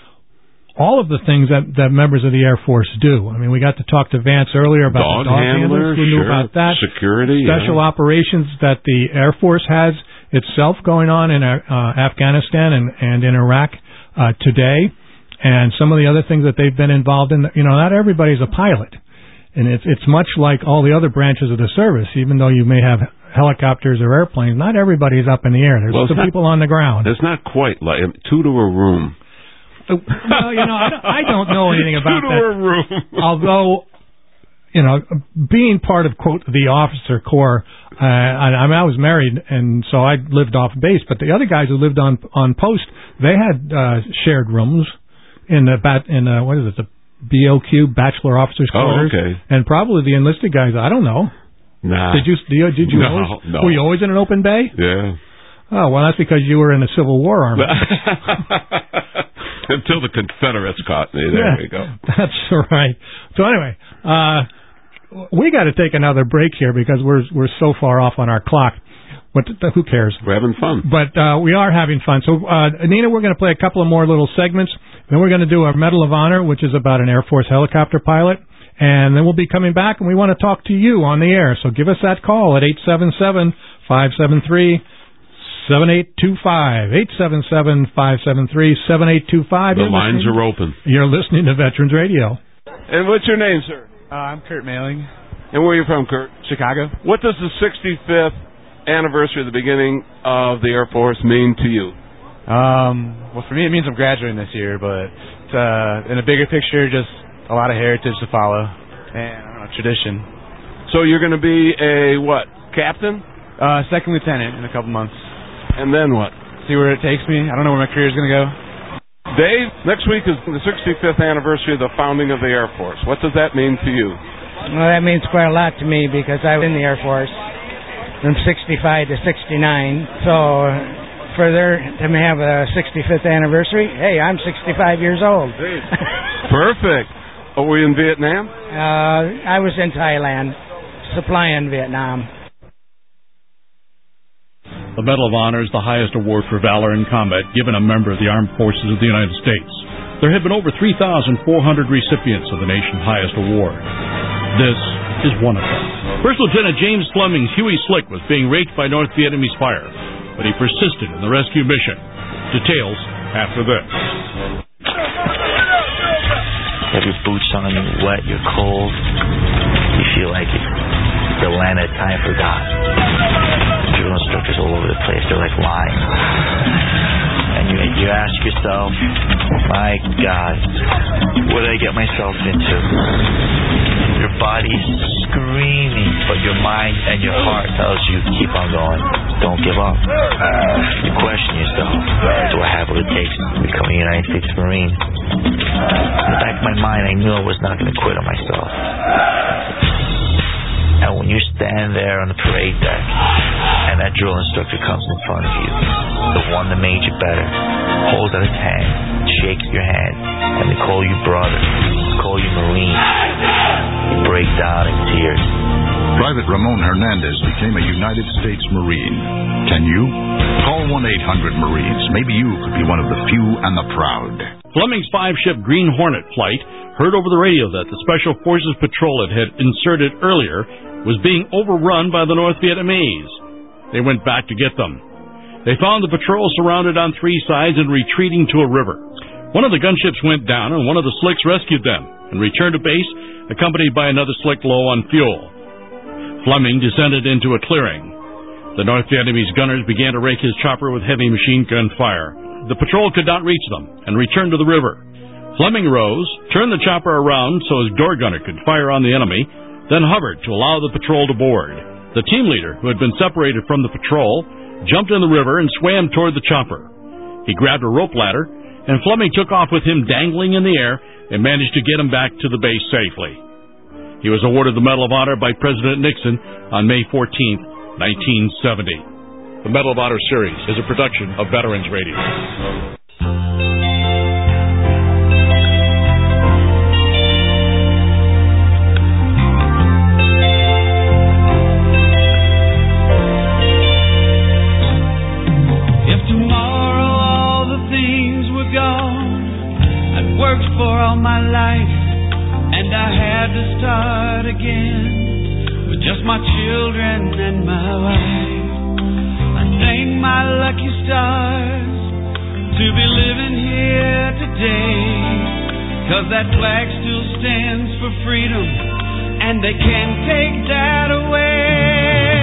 all of the things that, that members of the Air Force do. I mean, we got to talk to Vance earlier about dog the dog handlers, handlers. We knew sure. about that. Security, Special yeah. operations that the Air Force has itself going on in uh, Afghanistan and, and in Iraq uh, today, and some of the other things that they've been involved in. You know, not everybody's a pilot. And it's, it's much like all the other branches of the service. Even though you may have helicopters or airplanes, not everybody's up in the air. There's well, some not, people on the ground. It's not quite like two to a room. Well, you know, I don't, I don't know anything about two to that. a room. Although, you know, being part of, quote, the officer corps, uh, I, I mean, I was married, and so I lived off base, but the other guys who lived on on post, they had uh, shared rooms in the, bat, in uh, what is it, the B O Q, Bachelor Officers Quarters. Oh, okay. And probably the enlisted guys, I don't know. Nah. Did you, did you, did you no, always, no. were you always in an open bay? Yeah. Oh, well, that's because you were in the Civil War Army. Until the Confederates caught me. There yeah, we go. That's right. So anyway, uh, we got to take another break here because we're we're so far off on our clock. But who cares? We're having fun. But uh, we are having fun. So, uh, Nina, we're going to play a couple of more little segments. Then we're going to do our Medal of Honor, which is about an Air Force helicopter pilot. And then we'll be coming back, and we want to talk to you on the air. So give us that call at eight seven seven, five seven three, seven eight two five. eight seven seven, five seven three, seven eight two five. The lines are open. You're listening to Veterans Radio. And what's your name, sir? Uh, I'm Kurt Mailing. And where are you from, Kurt? Chicago. What does the sixty-fifth anniversary of the beginning of the Air Force mean to you? Um, well, for me, it means I'm graduating this year, but uh, in a bigger picture, just a lot of heritage to follow and I don't know, tradition. So you're going to be a, what, captain? Uh, second lieutenant in a couple months. And then what? See where it takes me. I don't know where my career is going to go. Dave, next week is the sixty-fifth anniversary of the founding of the Air Force. What does that mean to you? Well, that means quite a lot to me because I was in the Air Force from sixty-five to sixty-nine. So for their to have a sixty-fifth anniversary, hey, I'm sixty-five years old. Perfect. Oh, were you in Vietnam? Uh, I was in Thailand, supplying Vietnam. The Medal of Honor is the highest award for valor in combat given a member of the Armed Forces of the United States. There have been over three thousand four hundred recipients of the nation's highest award. This is one of them. First Lieutenant James Fleming's Huey Slick was being raked by North Vietnamese fire, but he persisted in the rescue mission. Details after this. You have your boots on, you're wet, you're cold. You feel like it's the land that time forgot. Drill instructors all over the place, they're like lying. And you, you ask yourself, my God, what did I get myself into? Your body's screaming, but your mind and your heart tells you, keep on going. Don't give up. You question yourself, do I have what it takes to become a United States Marine? In the back of my mind, I knew I was not going to quit on myself. And when you stand there on the parade deck and that drill instructor comes in front of you, the one that made you better, holds out his hand, shakes your hand, and they call you brother, call you Marine, you break down in tears. Private Ramon Hernandez became a United States Marine. Can you? Call one eight hundred Marines. Maybe you could be one of the few and the proud. Fleming's five-ship Green Hornet flight heard over the radio that the Special Forces patrol it had inserted earlier was being overrun by the North Vietnamese. They went back to get them. They found the patrol surrounded on three sides and retreating to a river. One of the gunships went down, and one of the slicks rescued them and returned to base, accompanied by another slick low on fuel. Fleming descended into a clearing. The North Vietnamese gunners began to rake his chopper with heavy machine gun fire. The patrol could not reach them and returned to the river. Fleming rose, turned the chopper around so his door gunner could fire on the enemy, then hovered to allow the patrol to board. The team leader, who had been separated from the patrol, jumped in the river and swam toward the chopper. He grabbed a rope ladder, and Fleming took off with him dangling in the air and managed to get him back to the base safely. He was awarded the Medal of Honor by President Nixon on May fourteenth, nineteen seventy. The Medal of Honor series is a production of Veterans Radio. If tomorrow all the things were gone I'd worked for all my life, and I had to start again with just my children and my wife, I thank my lucky stars to be living here today, 'cause that flag still stands for freedom, and they can't take that away.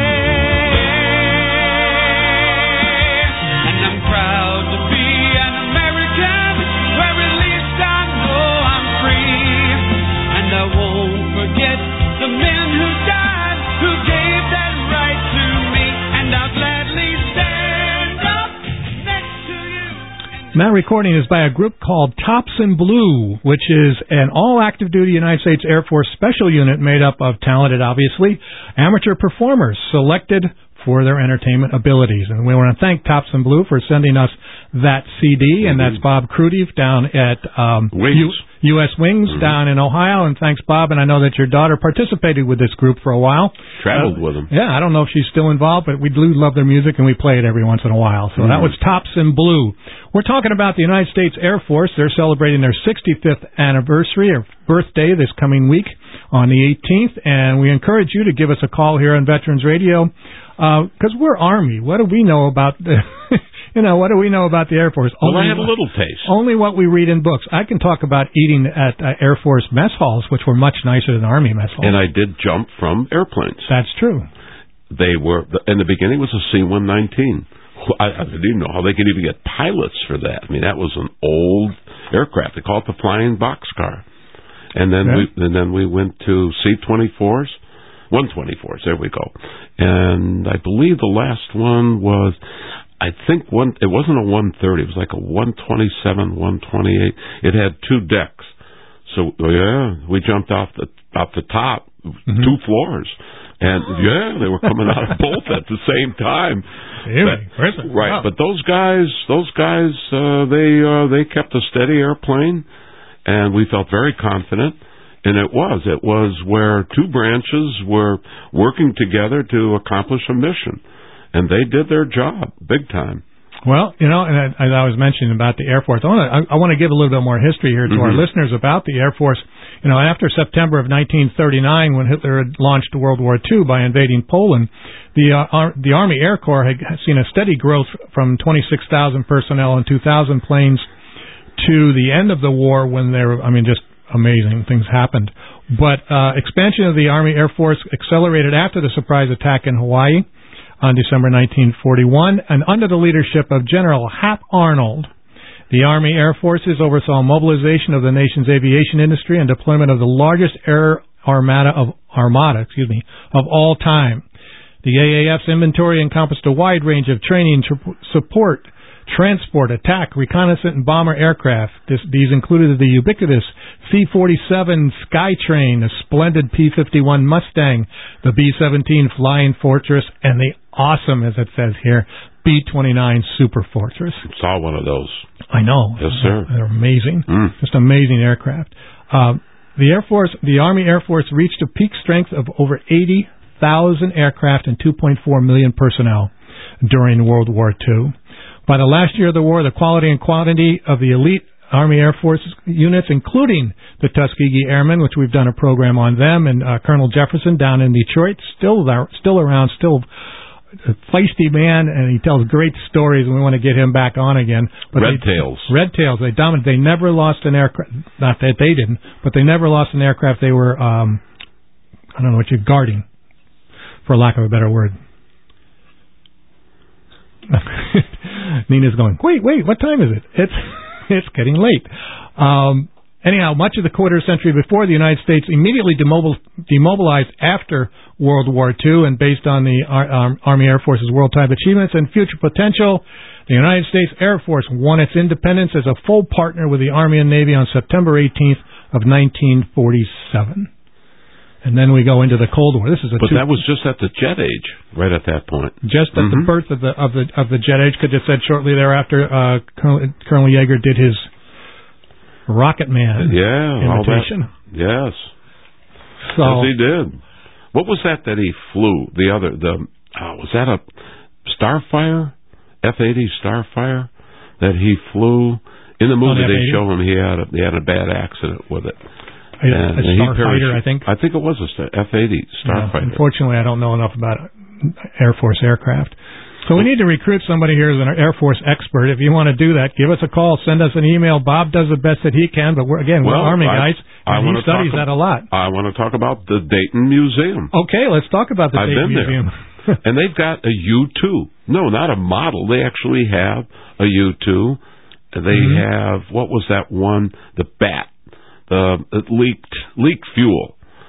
And I'm proud to be an American, where at least I know I'm free, and I won't forget the men who died, who gave that right to me, and I'll gladly stand up next to you. That recording is by a group called Tops in Blue, which is an all-active-duty United States Air Force special unit made up of talented, obviously, amateur performers selected for their entertainment abilities. And we want to thank Tops in Blue for sending us that C D, and that's Bob Crudy down at um, U- U S Wings mm-hmm. down in Ohio. And thanks, Bob. And I know that your daughter participated with this group for a while. Traveled uh, with them. Yeah, I don't know if she's still involved, but we do love their music, and we play it every once in a while. So mm-hmm. that was Tops in Blue. We're talking about the United States Air Force. They're celebrating their sixty-fifth anniversary or birthday this coming week on the eighteenth, and we encourage you to give us a call here on Veterans Radio, because uh, we're Army. What do we know about the, you know, what do we know about the Air Force? Well, only, I have a little taste. Only what we read in books. I can talk about eating at uh, Air Force mess halls, which were much nicer than Army mess halls. And I did jump from airplanes. That's true. They were, in the beginning, it was a C one nineteen. I, I didn't even know how they could even get pilots for that. I mean, that was an old aircraft. They call it the flying boxcar. And then yeah. we and then we went to C twenty-fours, one twenty-fours. There we go. And I believe the last one was, I think one. It wasn't a one thirty. It was like a one twenty-seven, one twenty-eight. It had two decks. So yeah, we jumped off the off the top, mm-hmm. two floors. And yeah, they were coming out of both at the same time. Really? But, right, wow. But those guys, those guys, uh, they uh, they kept a steady airplane, and we felt very confident. And it was, it was where two branches were working together to accomplish a mission, and they did their job big time. Well, you know, and as I was mentioning about the Air Force, I want to, I want to give a little bit more history here to mm-hmm. our listeners about the Air Force. You know, after September of nineteen thirty-nine, when Hitler had launched World War Two by invading Poland, the uh, Ar- the Army Air Corps had seen a steady growth from twenty-six thousand personnel and two thousand planes to the end of the war, when they were, I mean, just amazing things happened. But uh, expansion of the Army Air Force accelerated after the surprise attack in Hawaii on December nineteen forty-one, and under the leadership of General Hap Arnold, the Army Air Forces oversaw mobilization of the nation's aviation industry and deployment of the largest air armada of armada, excuse me, of all time. The A A F's inventory encompassed a wide range of training, tr- support, transport, attack, reconnaissance, and bomber aircraft. This, these included the ubiquitous C forty-seven Skytrain, a splendid P fifty-one Mustang, the B seventeen Flying Fortress, and the awesome, as it says here, B twenty-nine Super Fortress. Saw one of those. I know. Yes, sir. They're amazing. Mm. Just amazing aircraft. Uh, the Air Force, the Army Air Force reached a peak strength of over eighty thousand aircraft and two point four million personnel during World War Two. By the last year of the war, the quality and quantity of the elite Army Air Force units, including the Tuskegee Airmen, which we've done a program on them, and uh, Colonel Jefferson down in Detroit, still there, still around, still a feisty man, and he tells great stories, and we want to get him back on again. But Red they, Tails. Red Tails. They dominated. They never lost an aircraft. Not that they didn't, but they never lost an aircraft. They were, um, I don't know what you're guarding, for lack of a better word. Nina's going, wait, wait, what time is it? It's it's getting late. Um, anyhow, much of the quarter century before, the United States immediately demobil- demobilized after World War Two, and based on the Ar- um, Army Air Force's wartime achievements and future potential, the United States Air Force won its independence as a full partner with the Army and Navy on September eighteenth of nineteen forty-seven. And then we go into the Cold War. This is a but two- that was just at the jet age, right at that point. Just at mm-hmm. the birth of the of the of the jet age. Could have said shortly thereafter, uh, Colonel, Colonel Yeager did his Rocket Man yeah, imitation. All that, yes, so yes, he did. What was that that he flew? The other, the oh, was that a Starfire, F eighty Starfire that he flew? In the movie, they show him he had a, he had a bad accident with it. A, a Starfighter, I think. I think it was a F eighty Starfighter. No, unfortunately, I don't know enough about Air Force aircraft. So we need to recruit somebody here as an Air Force expert. If you want to do that, give us a call. Send us an email. Bob does the best that he can, but we're, again, we're well, Army I, guys, and I he studies talk, that a lot. I want to talk about the Dayton Museum. Okay, let's talk about the I've Dayton been Museum. There. And they've got a U two. No, not a model. They actually have a U two. They mm-hmm. have, what was that one? The Bat. The it leaked leaked fuel.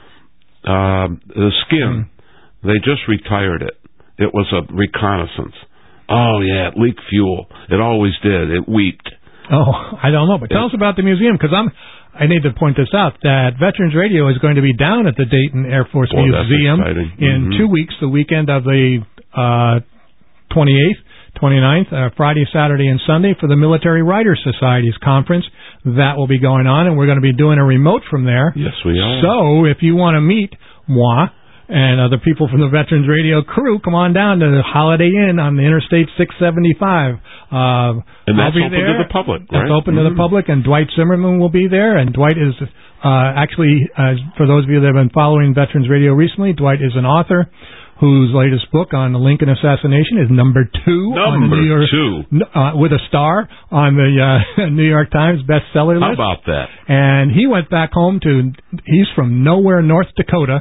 Um, the skin. Mm. They just retired it. It was a reconnaissance. Oh yeah, it leaked fuel. It always did. It weeped. Oh, I don't know. But tell it, us about the museum, because I'm. I need to point this out that Veterans Radio is going to be down at the Dayton Air Force boy, Museum in mm-hmm. two weeks, the weekend of the uh, twenty-eighth. twenty-ninth, uh, Friday, Saturday, and Sunday for the Military Writers Society's conference. That will be going on, and we're going to be doing a remote from there. Yes, we are. So if you want to meet moi and other people from the Veterans Radio crew, come on down to the Holiday Inn on the Interstate six seventy-five. Uh, and that's I'll be open there. to the public, That's right? open mm-hmm. to the public, and Dwight Zimmerman will be there. And Dwight is uh, actually, uh, for those of you that have been following Veterans Radio recently, Dwight is an author whose latest book on the Lincoln assassination is number two number on the New York, two uh, with a star on the uh, New York Times bestseller list. How about that? And he went back home to. He's from nowhere, North Dakota.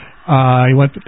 Uh, he went.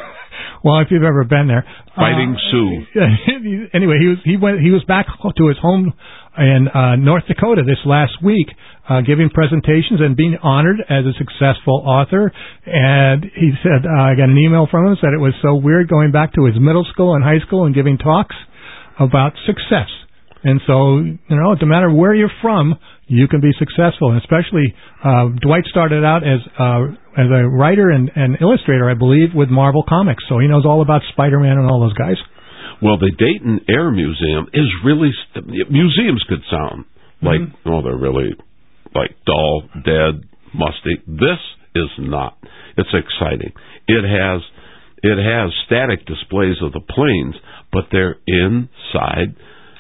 Well, if you've ever been there, Fighting uh, Sioux. Anyway, he was he went he was back to his home in uh, North Dakota this last week, uh, giving presentations and being honored as a successful author. And he said, uh, I got an email from him said it was so weird going back to his middle school and high school and giving talks about success. And so, you know, no matter where you're from, you can be successful. And especially, uh, Dwight started out as uh, as a writer and, and illustrator, I believe, with Marvel Comics. So he knows all about Spider-Man and all those guys. Well, the Dayton Air Museum is really... Museums could sound like, mm-hmm. oh, they're really like dull, dead, musty. This is not. It's exciting. It has it has static displays of the planes, but they're inside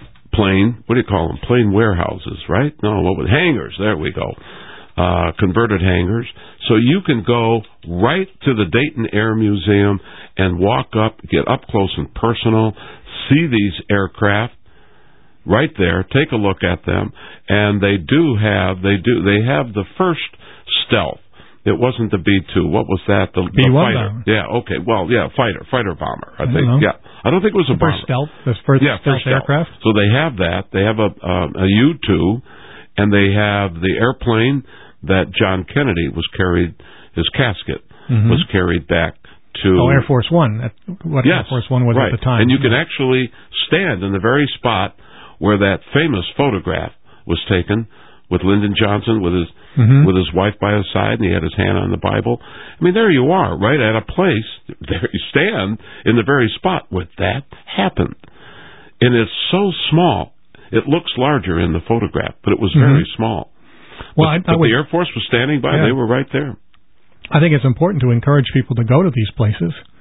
plane, what do you call them? Plane warehouses, right? No, what would hangars? There we go. Uh, converted hangars. So you can go right to the Dayton Air Museum and walk up, get up close and personal, see these aircraft right there, take a look at them, and they do have, they do, they have the first stealth. It wasn't the B two. What was that? The, the fighter. Bomber. Yeah, okay. Well, yeah, fighter, fighter bomber. I, I think. Know. Yeah, I don't think it was a the first bomber. Stealth, the first, yeah, first, first aircraft. So they have that. They have a um, a U two, and they have the airplane that John Kennedy was carried. His casket mm-hmm. was carried back to. Oh, Air Force One. What yes, Air Force One was right. at the time. And you can actually stand in the very spot where that famous photograph was taken with Lyndon Johnson with his mm-hmm. with his wife by his side, and he had his hand on the Bible. I mean, there you are, right at a place. There you stand in the very spot where that happened, and it's so small. It looks larger in the photograph, but it was mm-hmm. very small. Well, but, I, I but would, the Air Force was standing by; yeah. they were right there. I think it's important to encourage people to go to these places.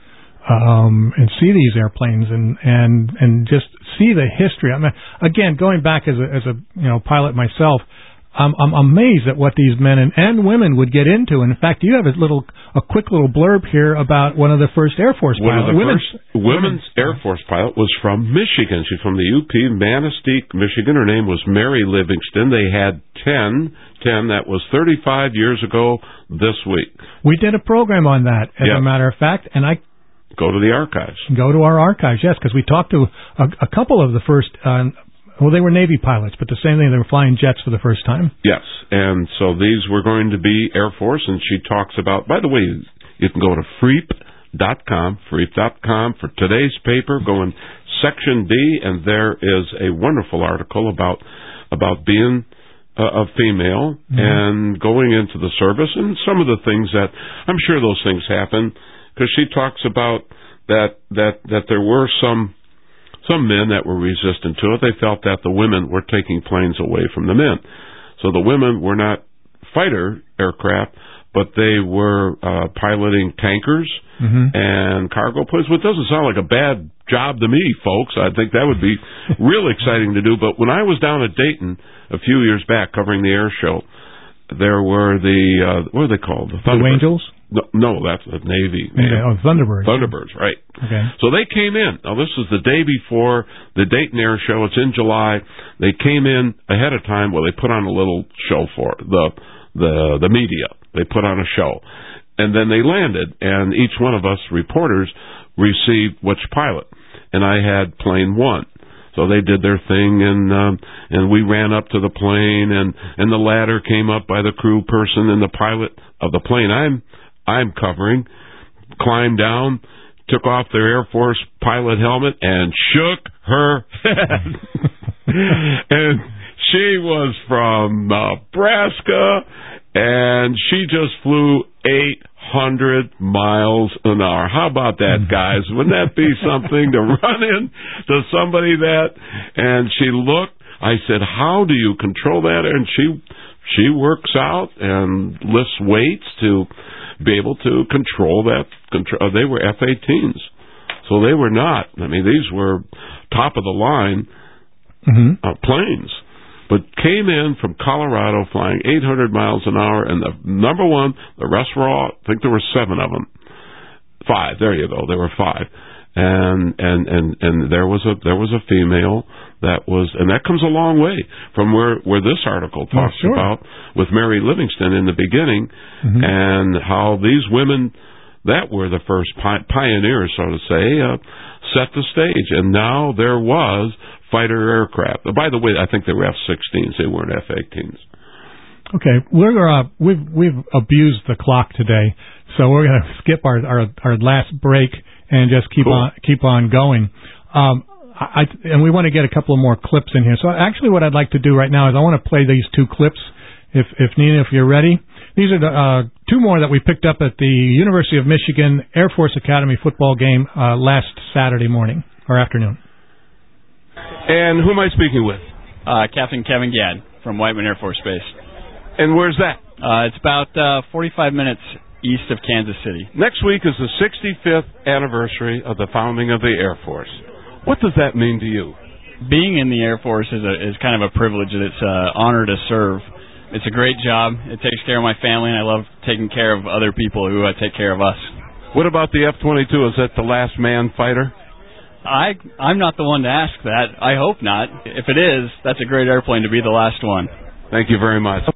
um, and see these airplanes and and and just see the history. I mean, again, going back as a as a you know pilot myself, I'm I'm amazed at what these men and, and women would get into. And in fact, you have a little a quick little blurb here about one of the first Air Force one pilots. One of the women's, first women's Air Force pilot was from Michigan. She's from the U P, Manistee, Michigan. Her name was Mary Livingston. They had ten, ten. That was thirty-five years ago this week. We did a program on that, as yes. a matter of fact, and I go to the archives. Go to our archives, yes, because we talked to a, a couple of the first. Uh, Well, they were Navy pilots, but the same thing, they were flying jets for the first time. Yes, and so these were going to be Air Force, and she talks about, by the way, you can go to freep dot com, freep dot com, for today's paper, go in Section D, and there is a wonderful article about about being a, a female mm-hmm. and going into the service, and some of the things that, I'm sure those things happen, because she talks about that, that, that there were some Some men that were resistant to it. They felt that the women were taking planes away from the men. So the women were not fighter aircraft, but they were uh, piloting tankers mm-hmm. and cargo planes. Well, it doesn't sound like a bad job to me, folks. I think that would be real exciting to do. But when I was down at Dayton a few years back covering the air show, there were the, uh, what are they called? The Blue Angels? No, no, that's the Navy. Okay. Oh, Thunderbirds. Thunderbirds, right. Okay. So they came in. Now, this is the day before the Dayton Air Show. It's in July. They came in ahead of time. Well, they put on a little show for the the the media. They put on a show. And then they landed, and each one of us reporters received which pilot. And I had plane one. So they did their thing, and um, and we ran up to the plane, and, and the ladder came up by the crew person and the pilot of the plane I'm I'm covering, climbed down, took off their Air Force pilot helmet, and shook her head. And she was from Nebraska, and she just flew eight hundred miles an hour. How about that, guys? Wouldn't that be something to run in to somebody that? And she looked. I said, how do you control that? And she she works out and lifts weights to be able to control that. Control. They were F eighteens, so they were not. I mean, these were top of the line mm-hmm. uh, planes, but came in from Colorado flying eight hundred miles an hour, and the number one, the rest were all, I think there were seven of them. Five, there you go, there were five. And, and, and, and there was a, there was a female that was, and that comes a long way from where, where this article talks oh, sure. about with Mary Livingston in the beginning, mm-hmm. and how these women that were the first pi- pioneers, so to say, uh, set the stage. And now there was fighter aircraft. By the way, I think they were F sixteens. They weren't F eighteens. Okay, we're uh, we've we've abused the clock today, so we're going to skip our, our our last break and just keep cool. on keep on going. Um, I and we want to get a couple of more clips in here. So actually, what I'd like to do right now is I want to play these two clips. If if Nina, if you're ready, these are the uh, two more that we picked up at the University of Michigan Air Force Academy football game uh, last Saturday morning or afternoon. And who am I speaking with? Uh, Captain Kevin Gadd from Whiteman Air Force Base. And where's that? Uh, it's about uh, forty-five minutes east of Kansas City. Next week is the sixty-fifth anniversary of the founding of the Air Force. What does that mean to you? Being in the Air Force is a, is kind of a privilege. It's an honor to serve. It's a great job. It takes care of my family, and I love taking care of other people who uh, take care of us. What about the F twenty-two? Is that the last man fighter? I, I'm not the one to ask that. I hope not. If it is, that's a great airplane to be the last one. Thank you very much.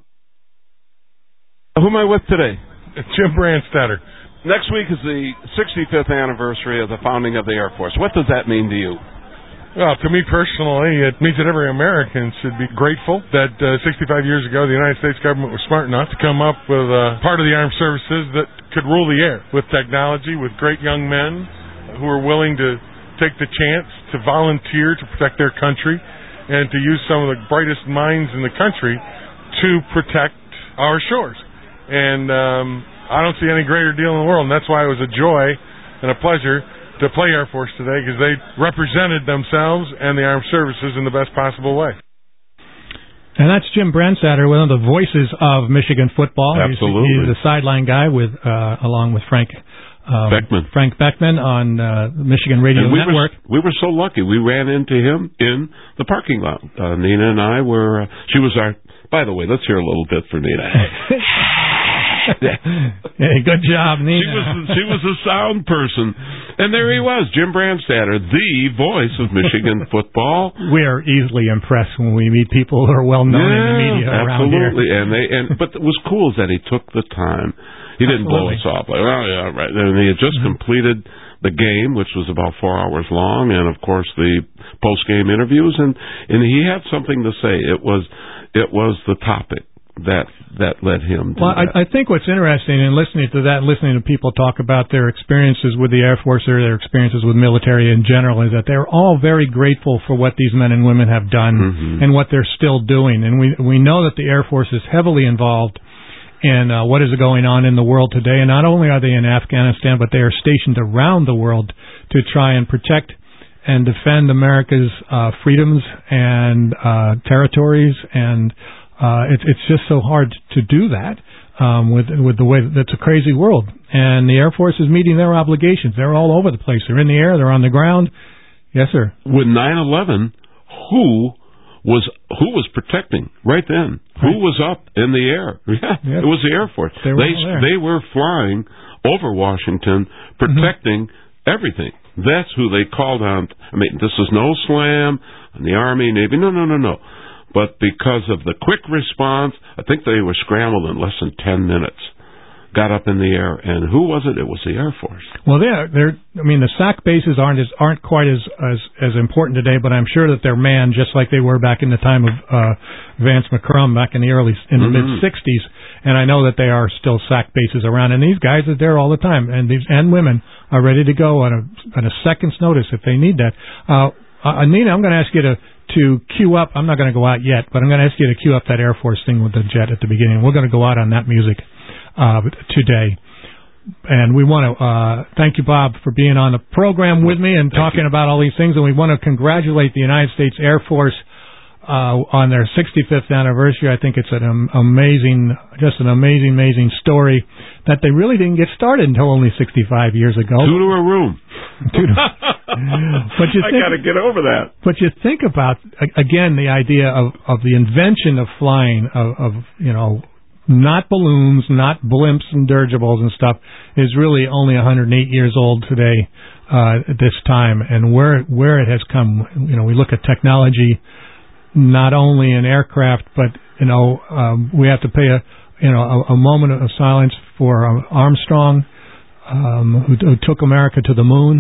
Who am I with today? Jim Brandstatter. Next week is the sixty-fifth anniversary of the founding of the Air Force. What does that mean to you? Well, to me personally, it means that every American should be grateful that uh, sixty-five years ago the United States government was smart enough to come up with a part of the armed services that could rule the air with technology, with great young men who are willing to take the chance to volunteer to protect their country and to use some of the brightest minds in the country to protect our shores. And um, I don't see any greater deal in the world, and that's why it was a joy and a pleasure to play Air Force today, because they represented themselves and the armed services in the best possible way. And that's Jim Brandstatter, one of the voices of Michigan football. Absolutely. He's, he's the sideline guy with, uh, along with Frank um, Beckman. Frank Beckman on uh, Michigan Radio and we Network. Were, we were so lucky. We ran into him in the parking lot. Uh, Nina and I were. Uh, she was our. By the way, let's hear a little bit for Nina. Hey, good job, Nina. She was she was a sound person, and there he was, Jim Brandstatter, the voice of Michigan football. We are easily impressed when we meet people who are well known yeah, in the media around here. Absolutely, and they and but what was cool is that he took the time. He didn't absolutely. blow us off like, oh yeah, right. And he had just mm-hmm. completed the game, which was about four hours long, and of course the post game interviews, and and he had something to say. It was it was the topic that that led him to well, that. I, I think what's interesting in listening to that, listening to people talk about their experiences with the Air Force or their experiences with military in general, is that they're all very grateful for what these men and women have done mm-hmm. and what they're still doing. And we we know that the Air Force is heavily involved in uh, what is going on in the world today. And not only are they in Afghanistan, but they are stationed around the world to try and protect and defend America's uh, freedoms and uh, territories. And Uh, it's it's just so hard to do that um, with with the way that's a crazy world. And the Air Force is meeting their obligations. They're all over the place. They're in the air. They're on the ground. Yes, sir. With nine eleven, who was who was protecting right then? Right. Who was up in the air? Yeah, yep. It was the Air Force. They were, they, they were flying over Washington, protecting mm-hmm. everything. That's who they called on. I mean, this is no slam on the Army, Navy. No, no, no, no. But because of the quick response, I think they were scrambled in less than ten minutes. Got up in the air, and who was it? It was the Air Force. Well, they're, they're I mean, the S A C bases aren't as, aren't quite as, as as important today, but I'm sure that they're manned just like they were back in the time of uh, Vance McCrum back in the early in the mm-hmm. mid sixties. And I know that they are still S A C bases around, and these guys are there all the time, and these and women are ready to go on a on a second's notice if they need that. Uh, uh, Nina, I'm going to ask you to. to queue up, I'm not going to go out yet, but I'm going to ask you to queue up that Air Force thing with the jet at the beginning. We're going to go out on that music uh, today. And we want to uh, thank you, Bob, for being on the program with me and thank talking you. about all these things. And we want to congratulate the United States Air Force uh, on their sixty-fifth anniversary. I think it's an um, amazing, just an amazing, amazing story that they really didn't get started until only sixty-five years ago. Two to a room. Two to, but you I think, got to get over that. But you think about, again, the idea of, of the invention of flying, of, of, you know, not balloons, not blimps and dirigibles and stuff, is really only one hundred eight years old today uh, at this time. And where where it has come, you know, we look at technology, not only in aircraft, but, you know, um, we have to pay a, you know, a, a moment of silence for Armstrong, um, who, who took America to the moon.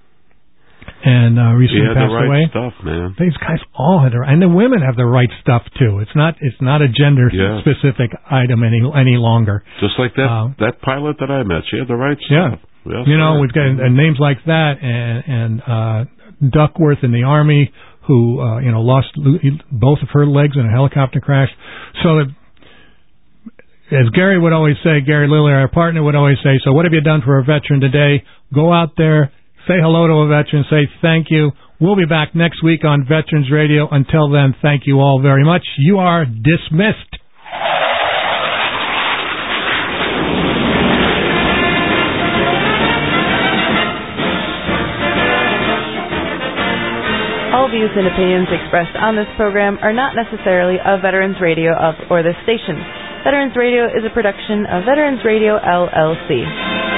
And uh, recently he had passed the right away. Stuff, man. These guys all had the right, and the women have the right stuff too. It's not it's not a gender yeah. specific item any any longer. Just like that uh, that pilot that I met, she had the right yeah. stuff. Yes, you know, right. we've got uh, names like that, and and uh, Duckworth in the Army, who uh, you know lost both of her legs in a helicopter crash. So that, as Gary would always say, Gary Lilley, our partner, would always say, so what have you done for a veteran today? Go out there, say hello to a veteran, say thank you. We'll be back next week on Veterans Radio. Until then, thank you all very much. You are dismissed. All views and opinions expressed on this program are not necessarily of Veterans Radio of or this station. Veterans Radio is a production of Veterans Radio, L L C.